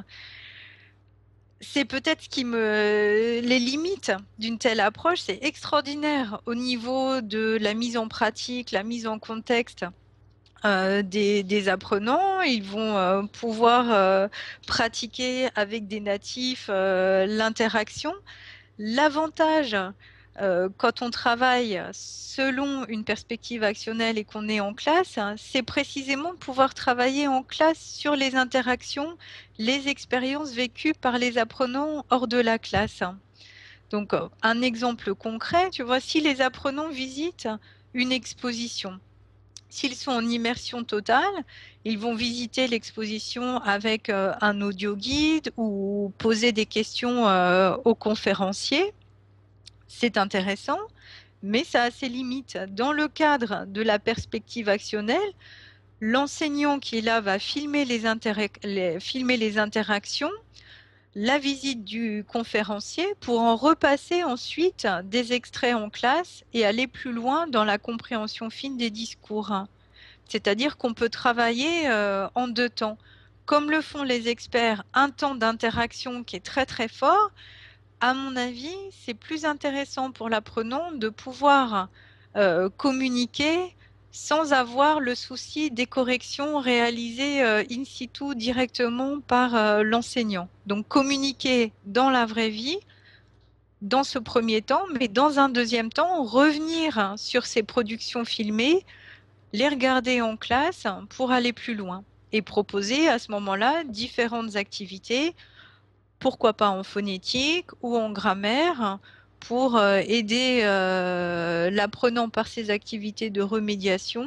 C'est peut-être ce qui me les limites d'une telle approche, c'est extraordinaire au niveau de la mise en pratique, la mise en contexte euh, des, des apprenants. Ils vont euh, pouvoir euh, pratiquer avec des natifs euh, l'interaction. L'avantage, euh, quand on travaille selon une perspective actionnelle et qu'on est en classe, hein, c'est précisément de pouvoir travailler en classe sur les interactions, les expériences vécues par les apprenants hors de la classe. Donc, euh, un exemple concret, tu vois, si les apprenants visitent une exposition, s'ils sont en immersion totale, ils vont visiter l'exposition avec euh, un audio guide ou poser des questions euh, aux conférenciers. C'est intéressant, mais ça a ses limites. Dans le cadre de la perspective actionnelle, l'enseignant qui est là va filmer les, les, filmer les interactions, la visite du conférencier pour en repasser ensuite des extraits en classe et aller plus loin dans la compréhension fine des discours. C'est-à-dire qu'on peut travailler euh, en deux temps. Comme le font les experts, un temps d'interaction qui est très très fort, à mon avis, c'est plus intéressant pour l'apprenant de pouvoir euh, communiquer sans avoir le souci des corrections réalisées euh, in situ directement par euh, l'enseignant. Donc communiquer dans la vraie vie dans ce premier temps, mais dans un deuxième temps, revenir sur ces productions filmées, les regarder en classe pour aller plus loin et proposer à ce moment-là différentes activités, pourquoi pas en phonétique ou en grammaire, pour euh, aider euh, l'apprenant par ses activités de remédiation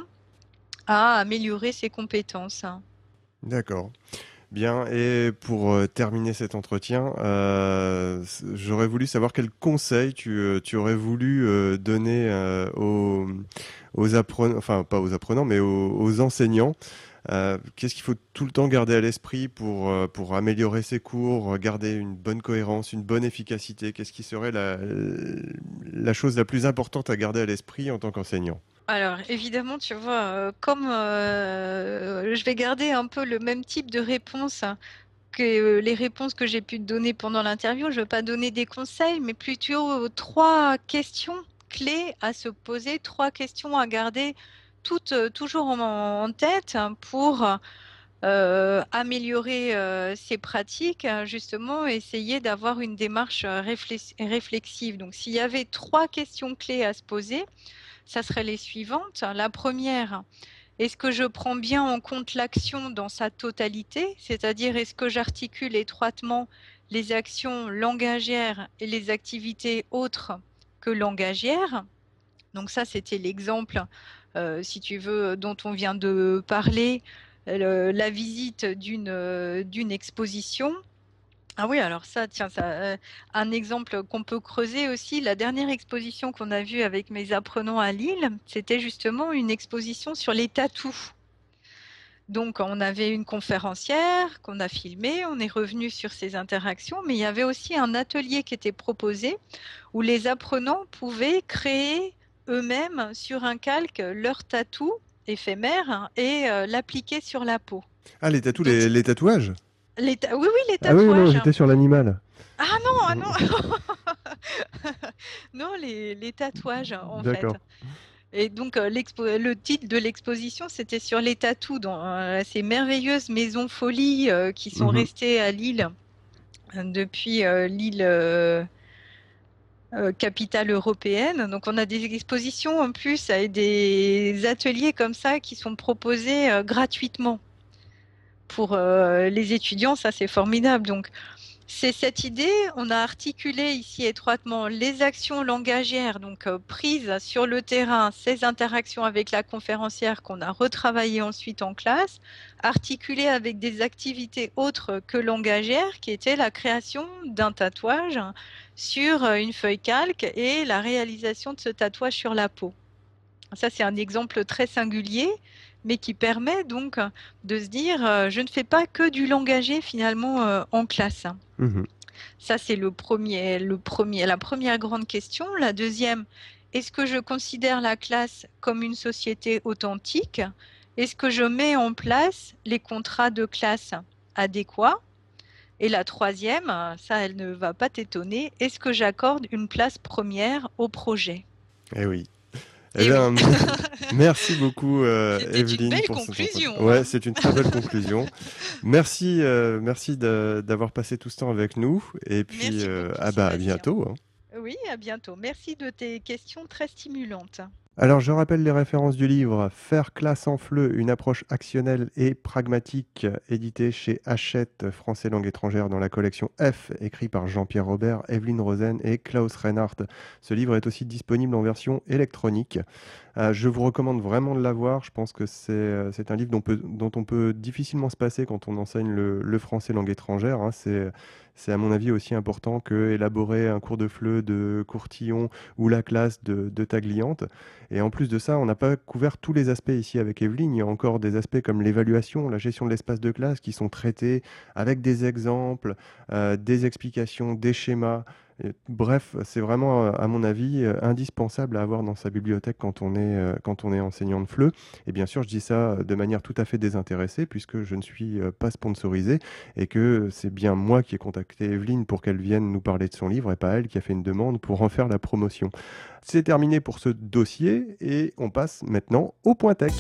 à améliorer ses compétences. D'accord. Bien, et pour euh, terminer cet entretien, euh, s- j'aurais voulu savoir quel conseil tu, euh, tu aurais voulu euh, donner euh, aux, aux apprenants, enfin pas aux apprenants, mais aux, aux enseignants. Euh, qu'est-ce qu'il faut tout le temps garder à l'esprit pour, euh, pour améliorer ses cours, garder une bonne cohérence, une bonne efficacité? Qu'est-ce qui serait la, la chose la plus importante à garder à l'esprit en tant qu'enseignant? Alors, évidemment, tu vois, euh, comme euh, je vais garder un peu le même type de réponse que euh, les réponses que j'ai pu te donner pendant l'interview, je ne veux pas donner des conseils, mais plutôt trois questions clés à se poser, trois questions à garder toutes, euh, toujours en, en tête pour euh, améliorer euh, ses pratiques, euh, justement, essayer d'avoir une démarche euh, réflex- réflexive. Donc, s'il y avait trois questions clés à se poser, ça serait les suivantes. La première, est-ce que je prends bien en compte l'action dans sa totalité? C'est-à-dire, est-ce que j'articule étroitement les actions langagières et les activités autres que langagières? Donc ça, c'était l'exemple, euh, si tu veux, dont on vient de parler, le- la visite d'une euh, d'une exposition. Ah oui, alors ça, tiens, ça, euh, un exemple qu'on peut creuser aussi, la dernière exposition qu'on a vue avec mes apprenants à Lille, c'était justement une exposition sur les tatous. Donc, on avait une conférencière qu'on a filmée, on est revenu sur ces interactions, mais il y avait aussi un atelier qui était proposé où les apprenants pouvaient créer eux-mêmes sur un calque leur tatou éphémère hein, et euh, l'appliquer sur la peau. Ah, les tatous, Donc, les, les tatouages? les ta- oui, oui, les Ah oui, non, tatouages. j'étais sur l'animal. Ah non, ah Mm, non, non, les, les tatouages en fait. d'accord. Et donc, euh, l'expo- le titre de l'exposition, c'était sur les tatous dans euh, ces merveilleuses maisons folies euh, qui sont Mhm. restées à Lille euh, depuis euh, Lille euh, euh, capitale européenne. Donc, on a des expositions en plus et des ateliers comme ça qui sont proposés euh, gratuitement pour euh, les étudiants. Ça, c'est formidable. Donc, c'est cette idée, on a articulé ici étroitement les actions langagières, donc euh, prises sur le terrain, ces interactions avec la conférencière qu'on a retravaillées ensuite en classe, articulées avec des activités autres que langagières, qui étaient la création d'un tatouage sur euh, une feuille calque et la réalisation de ce tatouage sur la peau. Ça, c'est un exemple très singulier, mais qui permet donc de se dire, euh, je ne fais pas que du langagier finalement euh, en classe. Mhm. Ça, c'est le premier, le premier, la première grande question. La deuxième, est-ce que je considère la classe comme une société authentique? Est-ce que je mets en place les contrats de classe adéquats? Et la troisième, ça, elle ne va pas t'étonner, est-ce que j'accorde une place première au projet? Eh oui. Eh Eh oui, bien, merci beaucoup, euh, c'était une Evelyne, belle pour cet entretien. conclusion, Ouais, hein. c'est une très belle conclusion. Merci, euh, merci de- d'avoir passé tout ce temps avec nous. Et puis, Merci euh, beaucoup, ah bah, à Sébastien. bientôt, hein. Oui, à bientôt. Merci de tes questions très stimulantes. Alors, je rappelle les références du livre Faire classe en F L E, une approche actionnelle et pragmatique, édité chez Hachette, Français langue étrangère, dans la collection F, écrit par Jean-Pierre Robert, Evelyne Rosen et Klaus Reinhardt. Ce livre est aussi disponible en version électronique. Euh, je vous recommande vraiment de l'avoir. Je pense que c'est euh, c'est un livre dont, peut- dont on peut difficilement se passer quand on enseigne le, le français langue étrangère, hein. C'est, c'est à mon avis aussi important que élaborer un cours de F L E de Courtillon ou la classe de, de Tagliante. Et en plus de ça, on n'a pas couvert tous les aspects ici avec Evelyne. Il y a encore des aspects comme l'évaluation, la gestion de l'espace de classe qui sont traités avec des exemples, euh, des explications, des schémas. Et bref, c'est vraiment, euh, à mon avis, euh, indispensable à avoir dans sa bibliothèque quand on est, euh, quand on est enseignant de F L E. Et bien sûr, je dis ça euh, de manière tout à fait désintéressée puisque je ne suis euh, pas sponsorisé et que c'est bien moi qui ai contacté Evelyne pour qu'elle vienne nous parler de son livre et pas elle qui a fait une demande pour en faire la promotion. C'est terminé pour ce dossier et on passe maintenant au point tech.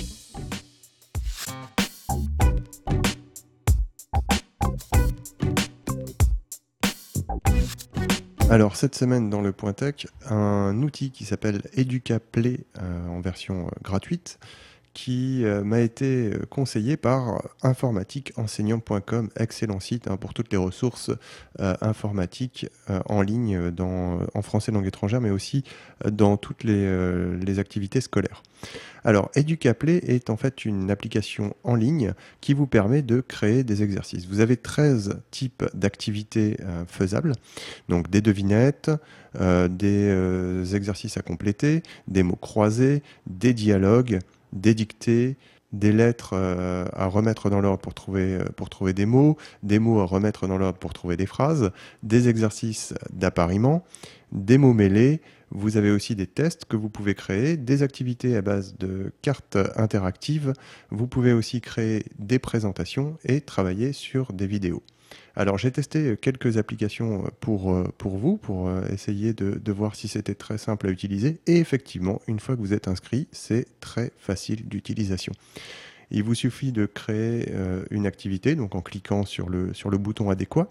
Alors cette semaine dans le point tech, un outil qui s'appelle EducaPlay euh, en version euh, gratuite qui euh, m'a été euh, conseillé par informatique enseignant point com, excellent site hein, pour toutes les ressources euh, informatiques euh, en ligne euh, dans, en français langue étrangère, mais aussi euh, dans toutes les, euh, les activités scolaires. Alors, EducaPlay est en fait une application en ligne qui vous permet de créer des exercices. Vous avez treize types d'activités euh, faisables, donc des devinettes, euh, des euh, exercices à compléter, des mots croisés, des dialogues, des dictées, des lettres euh, à remettre dans l'ordre pour trouver, euh, pour trouver des mots, des mots à remettre dans l'ordre pour trouver des phrases, des exercices d'appariement, des mots mêlés. Vous avez aussi des tests que vous pouvez créer, des activités à base de cartes interactives. Vous pouvez aussi créer des présentations et travailler sur des vidéos. Alors j'ai testé quelques applications pour, euh, pour vous, pour euh, essayer de, de voir si c'était très simple à utiliser. Et effectivement, une fois que vous êtes inscrit, c'est très facile d'utilisation. Il vous suffit de créer euh, une activité, donc en cliquant sur le, sur le bouton adéquat.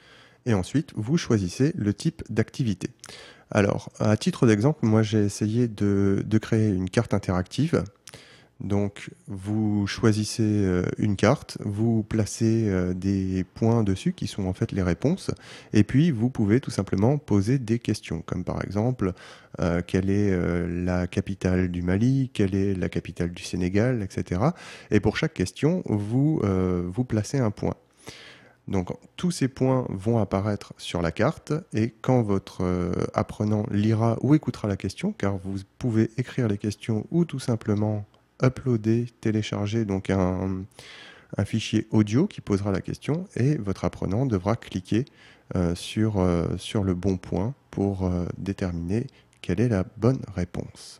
Et ensuite, vous choisissez le type d'activité. Alors, à titre d'exemple, moi j'ai essayé de, de créer une carte interactive. Donc, vous choisissez euh, une carte, vous placez euh, des points dessus qui sont en fait les réponses, et puis vous pouvez tout simplement poser des questions, comme par exemple, euh, quelle est euh, la capitale du Mali, quelle est la capitale du Sénégal, et cetera. Et pour chaque question, vous, euh, vous placez un point. Donc, tous ces points vont apparaître sur la carte, et quand votre euh, apprenant lira ou écoutera la question, car vous pouvez écrire les questions ou tout simplement uploader, télécharger donc un, un fichier audio qui posera la question, et votre apprenant devra cliquer euh, sur, euh, sur le bon point pour euh, déterminer quelle est la bonne réponse.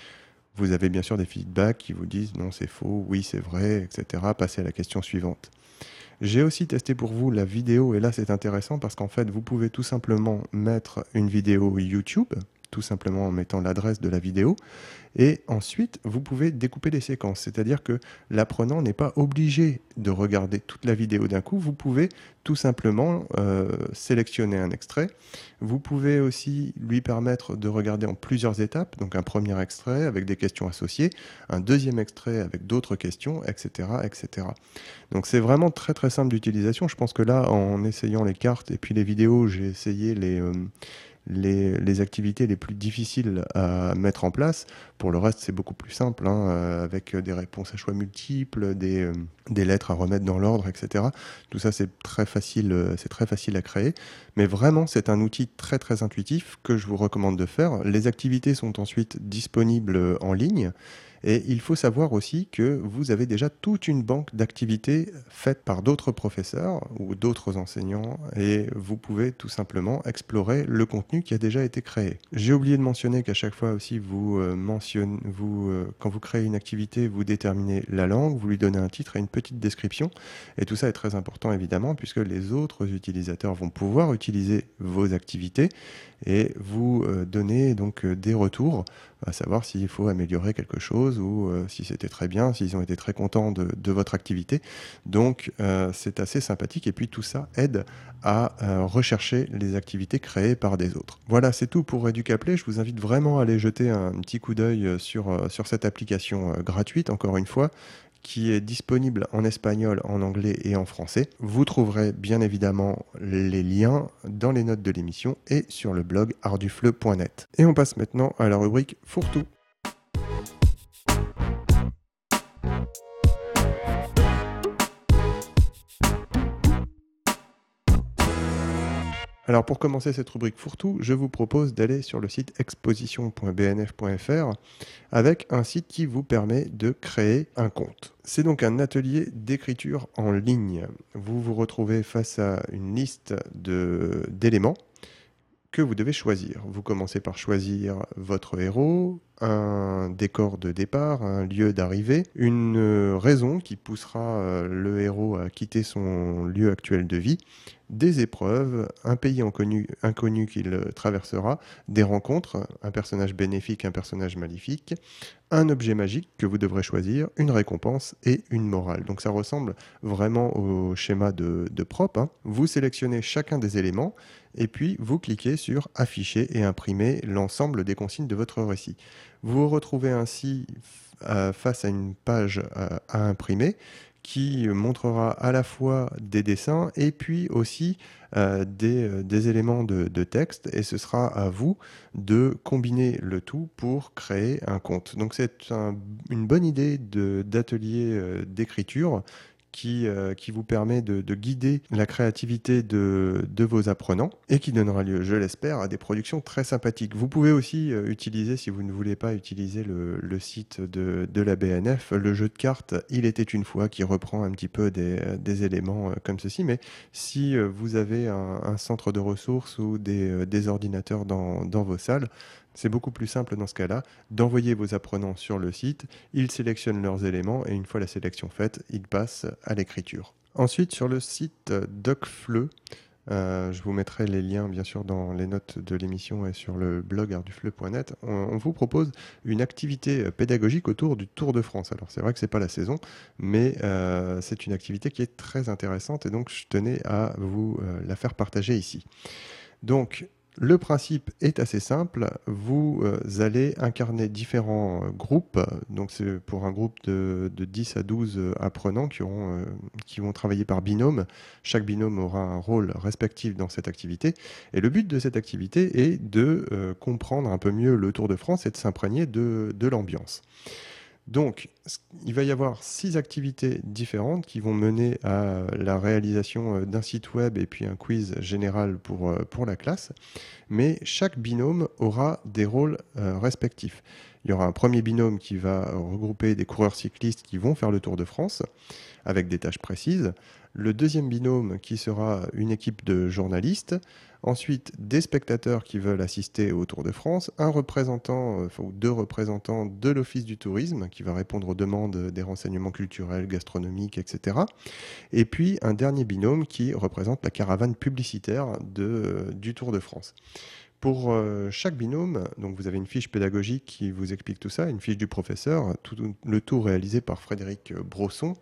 Vous avez bien sûr des feedbacks qui vous disent non c'est faux, oui c'est vrai, et cetera. Passez à la question suivante. J'ai aussi testé pour vous la vidéo, et là c'est intéressant parce qu'en fait vous pouvez tout simplement mettre une vidéo YouTube, tout simplement en mettant l'adresse de la vidéo, et ensuite vous pouvez découper les séquences, c'est-à-dire que l'apprenant n'est pas obligé de regarder toute la vidéo d'un coup, vous pouvez tout simplement euh, sélectionner un extrait, vous pouvez aussi lui permettre de regarder en plusieurs étapes, donc un premier extrait avec des questions associées, un deuxième extrait avec d'autres questions, et cetera, et cetera. Donc c'est vraiment très très simple d'utilisation. Je pense que là, en essayant les cartes et puis les vidéos, j'ai essayé les, euh, les, les activités les plus difficiles à mettre en place. Pour le reste, c'est beaucoup plus simple, hein, euh, avec des réponses à choix multiples, des, euh, des lettres à remettre dans l'ordre, et cetera. Tout ça, c'est très facile, euh, c'est très facile à créer. Mais vraiment, c'est un outil très très intuitif que je vous recommande de faire. Les activités sont ensuite disponibles en ligne. Et il faut savoir aussi que vous avez déjà toute une banque d'activités faites par d'autres professeurs ou d'autres enseignants, et vous pouvez tout simplement explorer le contenu qui a déjà été créé. J'ai oublié de mentionner qu'à chaque fois aussi, vous euh, mentionnez, vous, euh, quand vous créez une activité, vous déterminez la langue, vous lui donnez un titre et une petite description. Et tout ça est très important évidemment, puisque les autres utilisateurs vont pouvoir utiliser vos activités et vous euh, donner donc euh, des retours, à savoir s'il faut améliorer quelque chose ou euh, si c'était très bien, s'ils ont été très contents de, de votre activité. Donc euh, c'est assez sympathique, et puis tout ça aide à euh, rechercher les activités créées par des autres. Voilà, c'est tout pour EducApply. Je vous invite vraiment à aller jeter un petit coup d'œil sur, euh, sur cette application euh, gratuite, encore une fois, qui est disponible en espagnol, en anglais et en français. Vous trouverez bien évidemment les liens dans les notes de l'émission et sur le blog ardufleu point net. Et on passe maintenant à la rubrique Fourre-tout. Alors pour commencer cette rubrique fourre-tout, je vous propose d'aller sur le site exposition point b n f point f r avec un site qui vous permet de créer un compte. C'est donc un atelier d'écriture en ligne. Vous vous retrouvez face à une liste de, d'éléments que vous devez choisir. Vous commencez par choisir votre héros, un décor de départ, un lieu d'arrivée, une raison qui poussera le héros à quitter son lieu actuel de vie, des épreuves, un pays inconnu, inconnu qu'il traversera, des rencontres, un personnage bénéfique, un personnage maléfique, un objet magique que vous devrez choisir, une récompense et une morale. Donc ça ressemble vraiment au schéma de, de prop, hein. Vous sélectionnez chacun des éléments et puis vous cliquez sur afficher et imprimer l'ensemble des consignes de votre récit. Vous vous retrouvez ainsi euh, face à une page euh, à imprimer qui montrera à la fois des dessins et puis aussi euh, des, euh, des éléments de, de texte, et ce sera à vous de combiner le tout pour créer un compte. Donc c'est un, une bonne idée de, d'atelier euh, d'écriture qui, euh, qui vous permet de, de guider la créativité de, de vos apprenants et qui donnera lieu, je l'espère, à des productions très sympathiques. Vous pouvez aussi euh, utiliser, si vous ne voulez pas utiliser le, le site de, de la B N F, le jeu de cartes Il était une fois, qui reprend un petit peu des, des éléments euh, comme ceci, mais si euh, vous avez un, un centre de ressources ou des, euh, des ordinateurs dans, dans vos salles, C'est beaucoup plus simple dans ce cas-là d'envoyer vos apprenants sur le site, ils sélectionnent leurs éléments et une fois la sélection faite, ils passent à l'écriture. Ensuite, sur le site DocFleu, euh, je vous mettrai les liens bien sûr dans les notes de l'émission et sur le blog ardufleu point net, on, on vous propose une activité pédagogique autour du Tour de France. Alors c'est vrai que c'est pas la saison, mais euh, c'est une activité qui est très intéressante et donc je tenais à vous euh, la faire partager ici. Donc, le principe est assez simple. Vous euh, allez incarner différents euh, groupes. Donc, c'est pour un groupe de, de dix à douze euh, apprenants qui, auront, euh, qui vont travailler par binôme. Chaque binôme aura un rôle respectif dans cette activité. Et le but de cette activité est de euh, comprendre un peu mieux le Tour de France et de s'imprégner de, de l'ambiance. Donc, il va y avoir six activités différentes qui vont mener à la réalisation d'un site web et puis un quiz général pour, pour la classe. Mais chaque binôme aura des rôles euh, respectifs. Il y aura un premier binôme qui va regrouper des coureurs cyclistes qui vont faire le Tour de France avec des tâches précises. Le deuxième binôme qui sera une équipe de journalistes. Ensuite, des spectateurs qui veulent assister au Tour de France, un représentant, enfin, ou deux représentants de l'Office du tourisme qui va répondre aux demandes des renseignements culturels, gastronomiques, et cetera. Et puis un dernier binôme qui représente la caravane publicitaire de, du Tour de France. Pour euh, chaque binôme, donc vous avez une fiche pédagogique qui vous explique tout ça, une fiche du professeur, tout, le tout réalisé par Frédéric Brosson.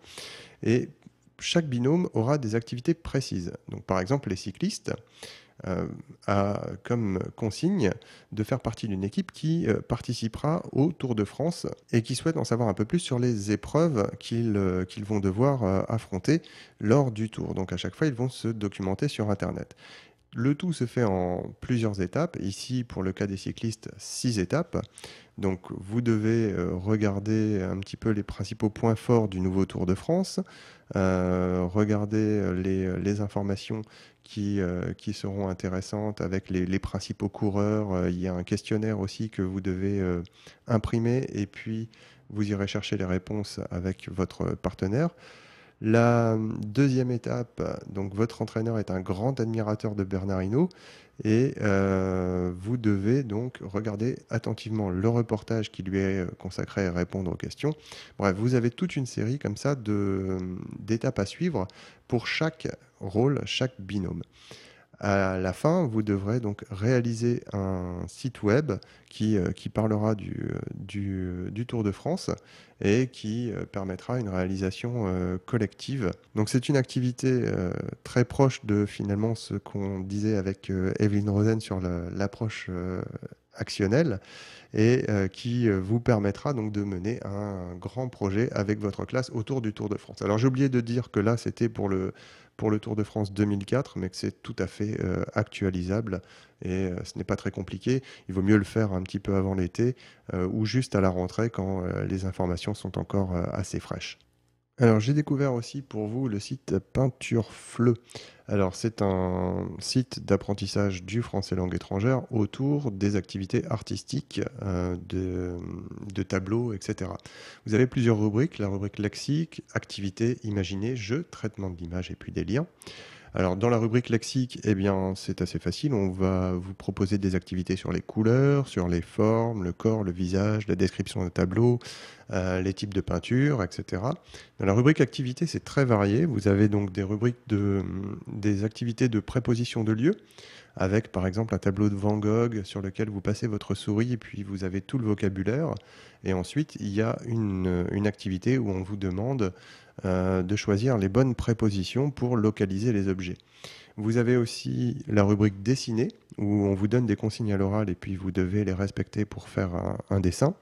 Et chaque binôme aura des activités précises. Donc par exemple, les cyclistes Euh, a comme consigne de faire partie d'une équipe qui euh, participera au Tour de France et qui souhaite en savoir un peu plus sur les épreuves qu'ils euh, qu'ils vont devoir euh, affronter lors du Tour. Donc à chaque fois, ils vont se documenter sur Internet. Le tout se fait en plusieurs étapes. Ici, pour le cas des cyclistes, six étapes. Donc, vous devez euh, regarder un petit peu les principaux points forts du nouveau Tour de France, euh, regarder les, les informations qui, euh, qui seront intéressantes avec les, les principaux coureurs. Euh, il y a un questionnaire aussi que vous devez euh, imprimer et puis vous irez chercher les réponses avec votre partenaire. La deuxième étape, donc votre entraîneur est un grand admirateur de Bernard Hinault et euh, vous devez donc regarder attentivement le reportage qui lui est consacré à répondre aux questions. Bref, vous avez toute une série comme ça de, d'étapes à suivre pour chaque rôle, chaque binôme. À la fin, vous devrez donc réaliser un site web qui, euh, qui parlera du, du, du Tour de France et qui euh, permettra une réalisation euh, collective. Donc c'est une activité euh, très proche de finalement ce qu'on disait avec euh, Evelyne Rosen sur la- l'approche euh, actionnelle et euh, qui euh, vous permettra donc de mener un grand projet avec votre classe autour du Tour de France. Alors j'ai oublié de dire que là c'était pour le pour le Tour de France deux mille quatre, mais que c'est tout à fait euh, actualisable et euh, ce n'est pas très compliqué. Il vaut mieux le faire un petit peu avant l'été euh, ou juste à la rentrée quand euh, les informations sont encore euh, assez fraîches. Alors, j'ai découvert aussi pour vous le site Peinture Fleu. Alors, c'est un site d'apprentissage du français langue étrangère autour des activités artistiques, euh, de, de tableaux, et cetera. Vous avez plusieurs rubriques, la rubrique lexique, activités, imaginez, jeux, traitement de l'image et puis des liens. Alors, dans la rubrique lexique, eh bien, c'est assez facile. On va vous proposer des activités sur les couleurs, sur les formes, le corps, le visage, la description d'un tableau, euh, les types de peinture, et cetera. Dans la rubrique activités, c'est très varié. Vous avez donc des rubriques de, des activités de préposition de lieu, avec par exemple un tableau de Van Gogh sur lequel vous passez votre souris et puis vous avez tout le vocabulaire. Et ensuite, il y a une, une activité où on vous demande euh, de choisir les bonnes prépositions pour localiser les objets. Vous avez aussi la rubrique dessinée, où on vous donne des consignes à l'oral et puis vous devez les respecter pour faire un, un dessin.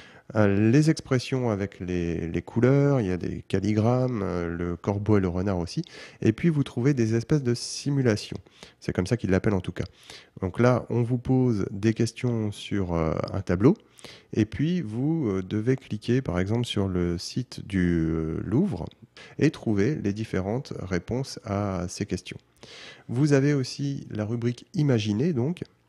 Euh, les expressions avec les, les couleurs, il y a des calligrammes, euh, le corbeau et le renard aussi. Et puis vous trouvez des espèces de simulations. C'est comme ça qu'ils l'appellent en tout cas. Donc là, on vous pose des questions sur euh, un tableau. Et puis vous euh, devez cliquer par exemple sur le site du euh, Louvre et trouver les différentes réponses à ces questions. Vous avez aussi la rubrique Imaginer, donc,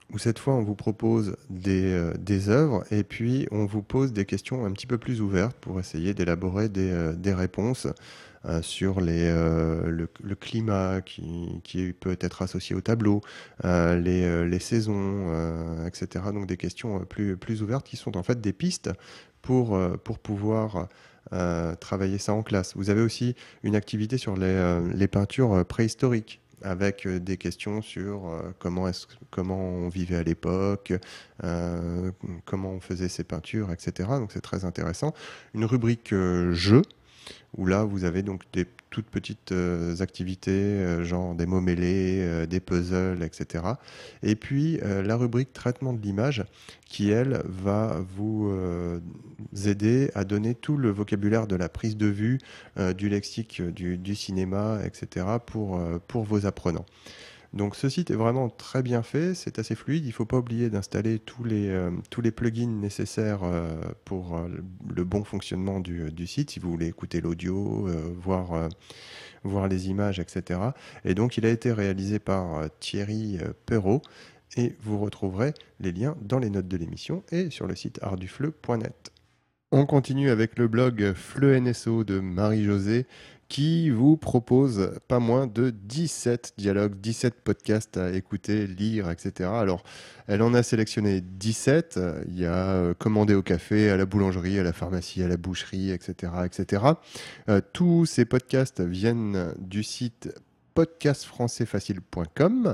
où cette fois on vous propose des, euh, des œuvres et puis on vous pose des questions un petit peu plus ouvertes pour essayer d'élaborer des, euh, des réponses euh, sur les, euh, le, le climat qui, qui peut être associé au tableau, euh, les, euh, les saisons, euh, et cetera. Donc des questions plus, plus ouvertes qui sont en fait des pistes pour, euh, pour pouvoir euh, travailler ça en classe. Vous avez aussi une activité sur les, euh, les peintures préhistoriques, avec euh, des questions sur euh, comment, est-ce, comment on vivait à l'époque, euh, comment on faisait ces peintures, et cetera. Donc c'est très intéressant. Une rubrique euh, jeu, où là vous avez donc des toutes petites euh, activités, euh, genre des mots mêlés, euh, des puzzles, et cetera. Et puis euh, la rubrique traitement de l'image, qui elle va vous euh, aider à donner tout le vocabulaire de la prise de vue, euh, du lexique, du, du cinéma, et cetera pour, euh, pour vos apprenants. Donc ce site est vraiment très bien fait, c'est assez fluide, il ne faut pas oublier d'installer tous les, euh, tous les plugins nécessaires euh, pour euh, le bon fonctionnement du, du site, si vous voulez écouter l'audio, euh, voir, euh, voir les images, et cetera. Et donc il a été réalisé par euh, Thierry euh, Perrault, et vous retrouverez les liens dans les notes de l'émission et sur le site ardufleu point net. On continue avec le blog Fleu N S O de Marie-Josée, qui vous propose pas moins de dix-sept dialogues, dix-sept podcasts à écouter, lire, et cetera. Alors, elle en a sélectionné dix-sept. Il y a euh, commandé au café, à la boulangerie, à la pharmacie, à la boucherie, et cetera, et cetera. Euh, tous ces podcasts viennent du site podcast français facile point com.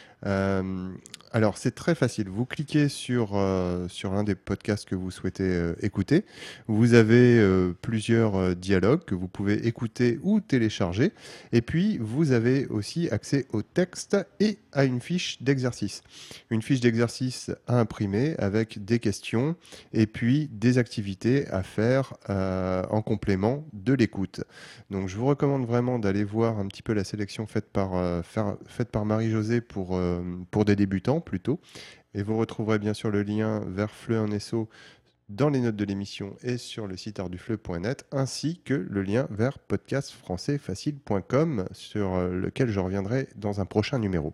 Euh, alors c'est très facile, vous cliquez sur, euh, sur un des podcasts que vous souhaitez euh, écouter, vous avez euh, plusieurs euh, dialogues que vous pouvez écouter ou télécharger, et puis vous avez aussi accès au texte et à une fiche d'exercice. Une fiche d'exercice à imprimer avec des questions et puis des activités à faire euh, en complément de l'écoute. Donc je vous recommande vraiment d'aller voir un petit peu la sélection faite par, euh, faire, faite par Marie-Josée pour, euh, pour des débutants plutôt. Et vous retrouverez bien sûr le lien vers Fleu N S O dans les notes de l'émission et sur le site ardufleu point net, ainsi que le lien vers podcast français facile point com sur lequel je reviendrai dans un prochain numéro.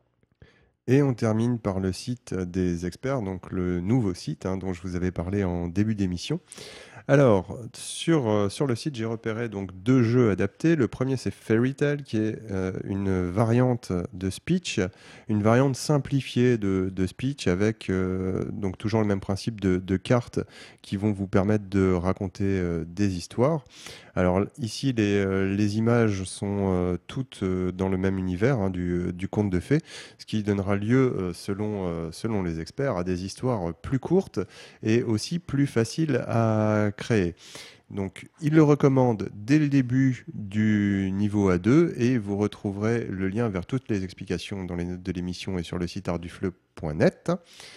Et on termine par le site des experts, donc le nouveau site hein, dont je vous avais parlé en début d'émission. Alors, sur, euh, sur le site, j'ai repéré donc deux jeux adaptés. Le premier, c'est Fairy Tail, qui est euh, une variante de speech, une variante simplifiée de, de speech avec euh, donc toujours le même principe de, de cartes qui vont vous permettre de raconter euh, des histoires. Alors ici, les, euh, les images sont euh, toutes euh, dans le même univers hein, du, du conte de fées, ce qui donnera lieu, euh, selon, euh, selon les experts, à des histoires plus courtes et aussi plus faciles à créer. Donc, il le recommande dès le début du niveau A deux et vous retrouverez le lien vers toutes les explications dans les notes de l'émission et sur le site ardufleu point net.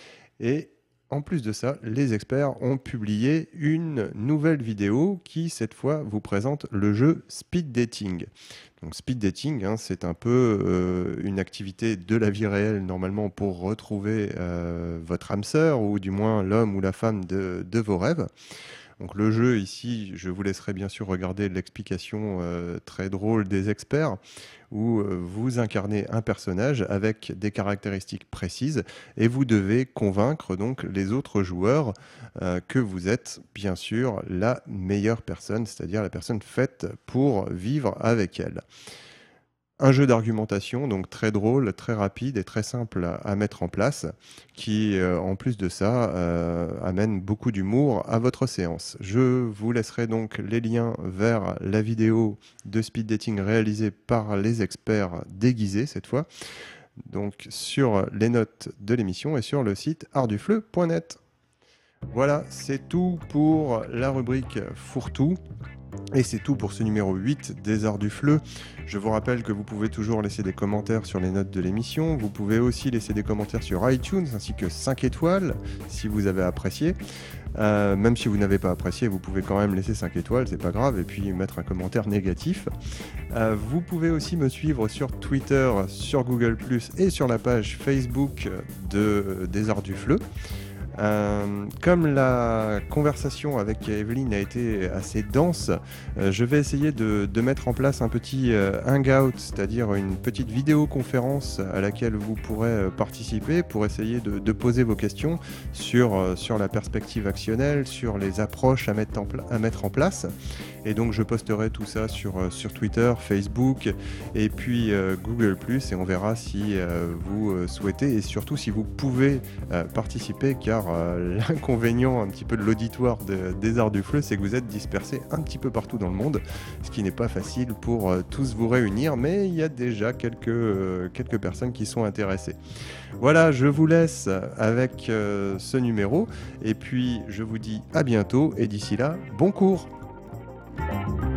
Et en plus de ça, les experts ont publié une nouvelle vidéo qui, cette fois, vous présente le jeu Speed Dating. Donc Speed Dating, hein, c'est un peu euh, une activité de la vie réelle, normalement, pour retrouver euh, votre âme sœur, ou du moins l'homme ou la femme de, de vos rêves. Donc le jeu ici, je vous laisserai bien sûr regarder l'explication euh, très drôle des experts, où euh, vous incarnez un personnage avec des caractéristiques précises et vous devez convaincre donc les autres joueurs euh, que vous êtes bien sûr la meilleure personne, c'est-à-dire la personne faite pour vivre avec elle. Un jeu d'argumentation, donc très drôle, très rapide et très simple à, à mettre en place, qui, euh, en plus de ça, euh, amène beaucoup d'humour à votre séance. Je vous laisserai donc les liens vers la vidéo de speed dating réalisée par les experts déguisés cette fois, donc sur les notes de l'émission et sur le site ardufleu point net. Voilà, c'est tout pour la rubrique Fourre-tout. Et c'est tout pour ce numéro huit des Arts du Fleu. Je vous rappelle que vous pouvez toujours laisser des commentaires sur les notes de l'émission. Vous pouvez aussi laisser des commentaires sur iTunes, ainsi que cinq étoiles, si vous avez apprécié. Euh, même si vous n'avez pas apprécié, vous pouvez quand même laisser cinq étoiles, c'est pas grave, et puis mettre un commentaire négatif. Euh, vous pouvez aussi me suivre sur Twitter, sur Google plus, et sur la page Facebook de, des Arts du Fleu. Euh, comme la conversation avec Evelyne a été assez dense, euh, je vais essayer de, de mettre en place un petit euh, hangout, c'est-à-dire une petite vidéoconférence à laquelle vous pourrez euh, participer pour essayer de, de poser vos questions sur, euh, sur la perspective actionnelle, sur les approches à mettre en, pla- à mettre en place. Et donc je posterai tout ça sur, euh, sur Twitter, Facebook et puis euh, Google plus, et on verra si euh, vous euh, souhaitez et surtout si vous pouvez euh, participer, car euh, l'inconvénient un petit peu de l'auditoire de- des Arts du Fleu, c'est que vous êtes dispersés un petit peu partout dans le monde, ce qui n'est pas facile pour euh, tous vous réunir, mais il y a déjà quelques, euh, quelques personnes qui sont intéressées. Voilà, je vous laisse avec euh, ce numéro, et puis je vous dis à bientôt, et d'ici là, bon cours!